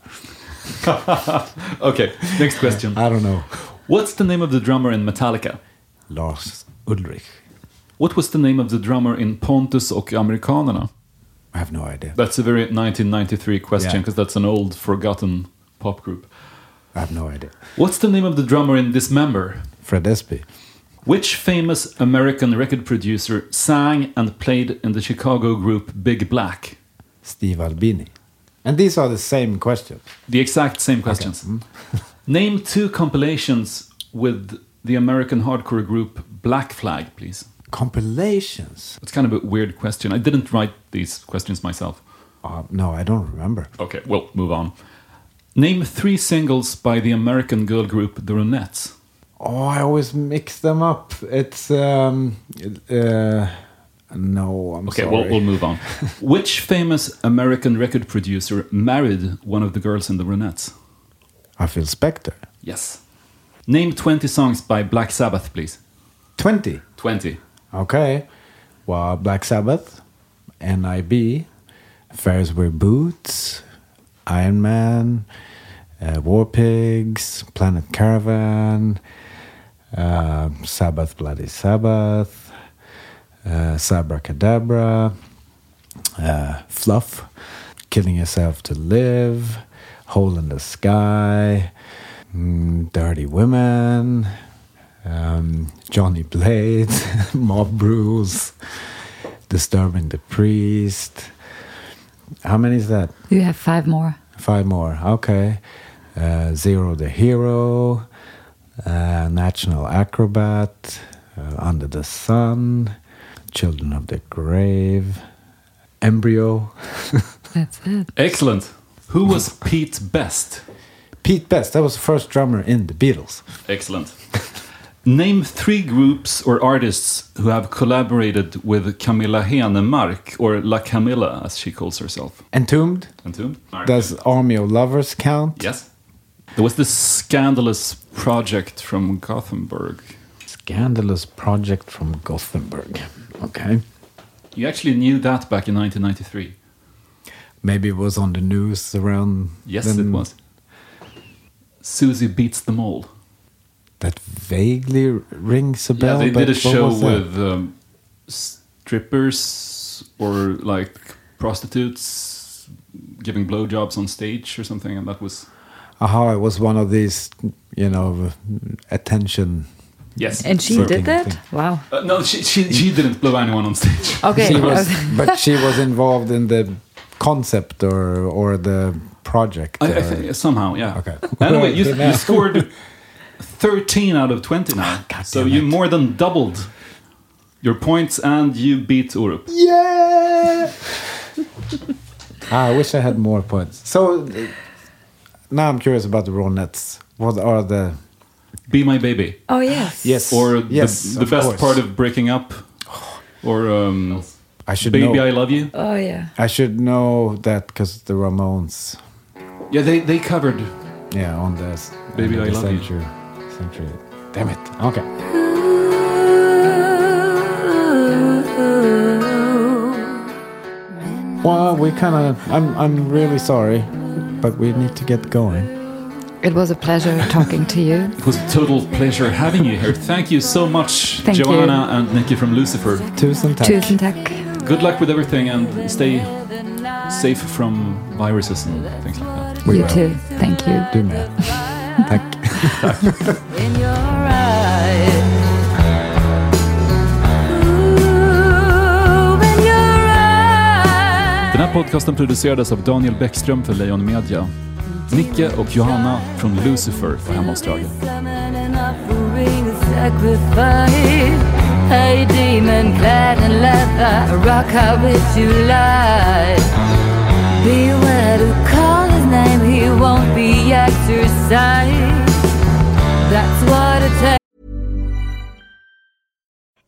Okay, next question. I don't know. What's the name of the drummer in Metallica? Lars Ulrich. What was the name of the drummer in Pontus och Amerikanerna? I have no idea. That's a very nineteen ninety-three question, Yeah. because that's an old, forgotten pop group. I have no idea. What's the name of the drummer in Dismember? Fred Espy. Which famous American record producer sang and played in the Chicago group Big Black? Steve Albini. And these are the same questions. The exact same questions. Okay. Mm. Name two compilations with the American hardcore group Black Flag, please. Compilations? It's kind of a weird question. I didn't write these questions myself. Uh, no, I don't remember. Okay, well, move on. Name three singles by the American girl group The Ronettes. Oh, I always mix them up. It's um, uh, no, I'm okay, sorry. we'll, we'll move on. Which famous American record producer married one of the girls in The Ronettes? I Phil Spector. Yes. Name twenty songs by Black Sabbath, please. Twenty. Twenty. Okay. Well, Black Sabbath, N I B, Ferris Wear Boots, Iron Man, uh, War Pigs, Planet Caravan, uh, Sabbath Bloody Sabbath, uh, Sabra Cadabra, uh, Fluff, Killing Yourself to Live, Hole in the Sky, mm, Dirty Women, um, Johnny Blades, Mob Rules, Disturbing the Priest. How many is that? You have five more. Five more, okay. Uh, Zero the Hero, uh, National Acrobat, uh, Under the Sun, Children of the Grave, Embryo. That's it. Excellent. Who was Pete Best? Pete Best, that was the first drummer in the Beatles. Excellent. Name three groups or artists who have collaborated with Camilla Henemark, or La Camilla, as she calls herself. Entombed. Entombed. Does Army of Lovers count? Yes. There was this scandalous project from Gothenburg. Scandalous project from Gothenburg. Okay. You actually knew that back in nineteen ninety-three. Maybe it was on the news around... Yes, then. it was. Susie Beats Them All. That vaguely rings a bell. Yeah, they did but a what show was that? with um, strippers or like prostitutes giving blowjobs on stage or something, and that was... Aha, it was one of these, you know, attention... Yes. And she seeking did that? thing. Wow. Uh, no, she, she she didn't blow anyone on stage. Okay. She was, but she was involved in the concept or or the project. I, I or- think, somehow, yeah. Okay. Anyway, you, Okay, now. you scored thirteen out of twenty now. God So damn you it. more than doubled your points, and you beat Orup. Yeah! ah, I wish I had more points. So uh, now I'm curious about the Ronettes. What are the... Be My Baby. Oh, yes. Yes. Or yes, the, the of best course. part of breaking up. Or um, I should Baby, know. I Love You. Oh, yeah. I should know that because the Ramones, Yeah, they, they covered. yeah, on the s- Baby, on I the Love You. century, century. Damn it. Okay. Well, we kind of. I'm. I'm really sorry, but we need to get going. It was a pleasure talking to you. It was a total pleasure having you here. Thank you so much, Thank you. Joanna and Nicky from Lucifer. Tusen tack. Tusen tack. Good luck with everything, and stay safe from viruses and things like that. We You will. too. Thank you. Du med. Tack. In your eyes. Ooh, in your eyes. Den här podcasten producerades av Daniel Bäckström för Lejon Media. Nicke och Johanna från Lucifer på hemmastraget. An offering of sacrifice. A demon clad in leather, rock how rich you lie. Beware to call his name, he won't be exercised. That's why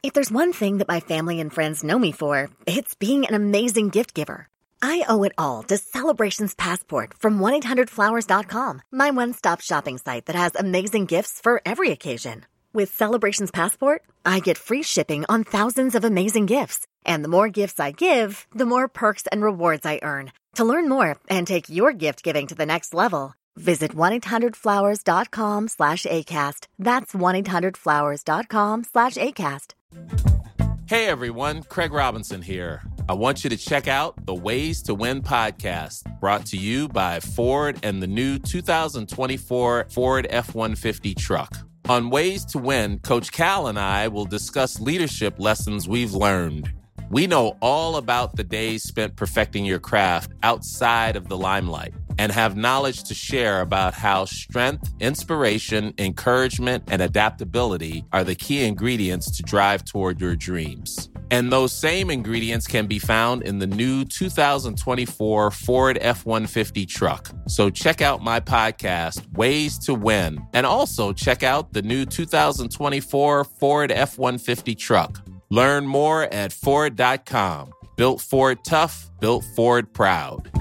If there's one thing that my family and friends know me for, it's being an amazing gift giver. I owe it all to Celebrations Passport from one eight hundred flowers dot com, my one-stop shopping site that has amazing gifts for every occasion. With Celebrations Passport, I get free shipping on thousands of amazing gifts. And the more gifts I give, the more perks and rewards I earn. To learn more and take your gift giving to the next level, visit one eight hundred flowers dot com slash ACAST. That's one eight hundred flowers dot com slash ACAST. Hey everyone, Craig Robinson here. I want you to check out the Ways to Win podcast, brought to you by Ford and the new two thousand twenty-four Ford F one fifty truck. On Ways to Win, Coach Cal and I will discuss leadership lessons we've learned. We know all about the days spent perfecting your craft outside of the limelight and have knowledge to share about how strength, inspiration, encouragement, and adaptability are the key ingredients to drive toward your dreams. And those same ingredients can be found in the new two thousand twenty-four Ford F one fifty truck. So check out my podcast, Ways to Win, and also check out the new two thousand twenty-four Ford F one fifty truck. Learn more at Ford dot com. Built Ford tough, built Ford proud.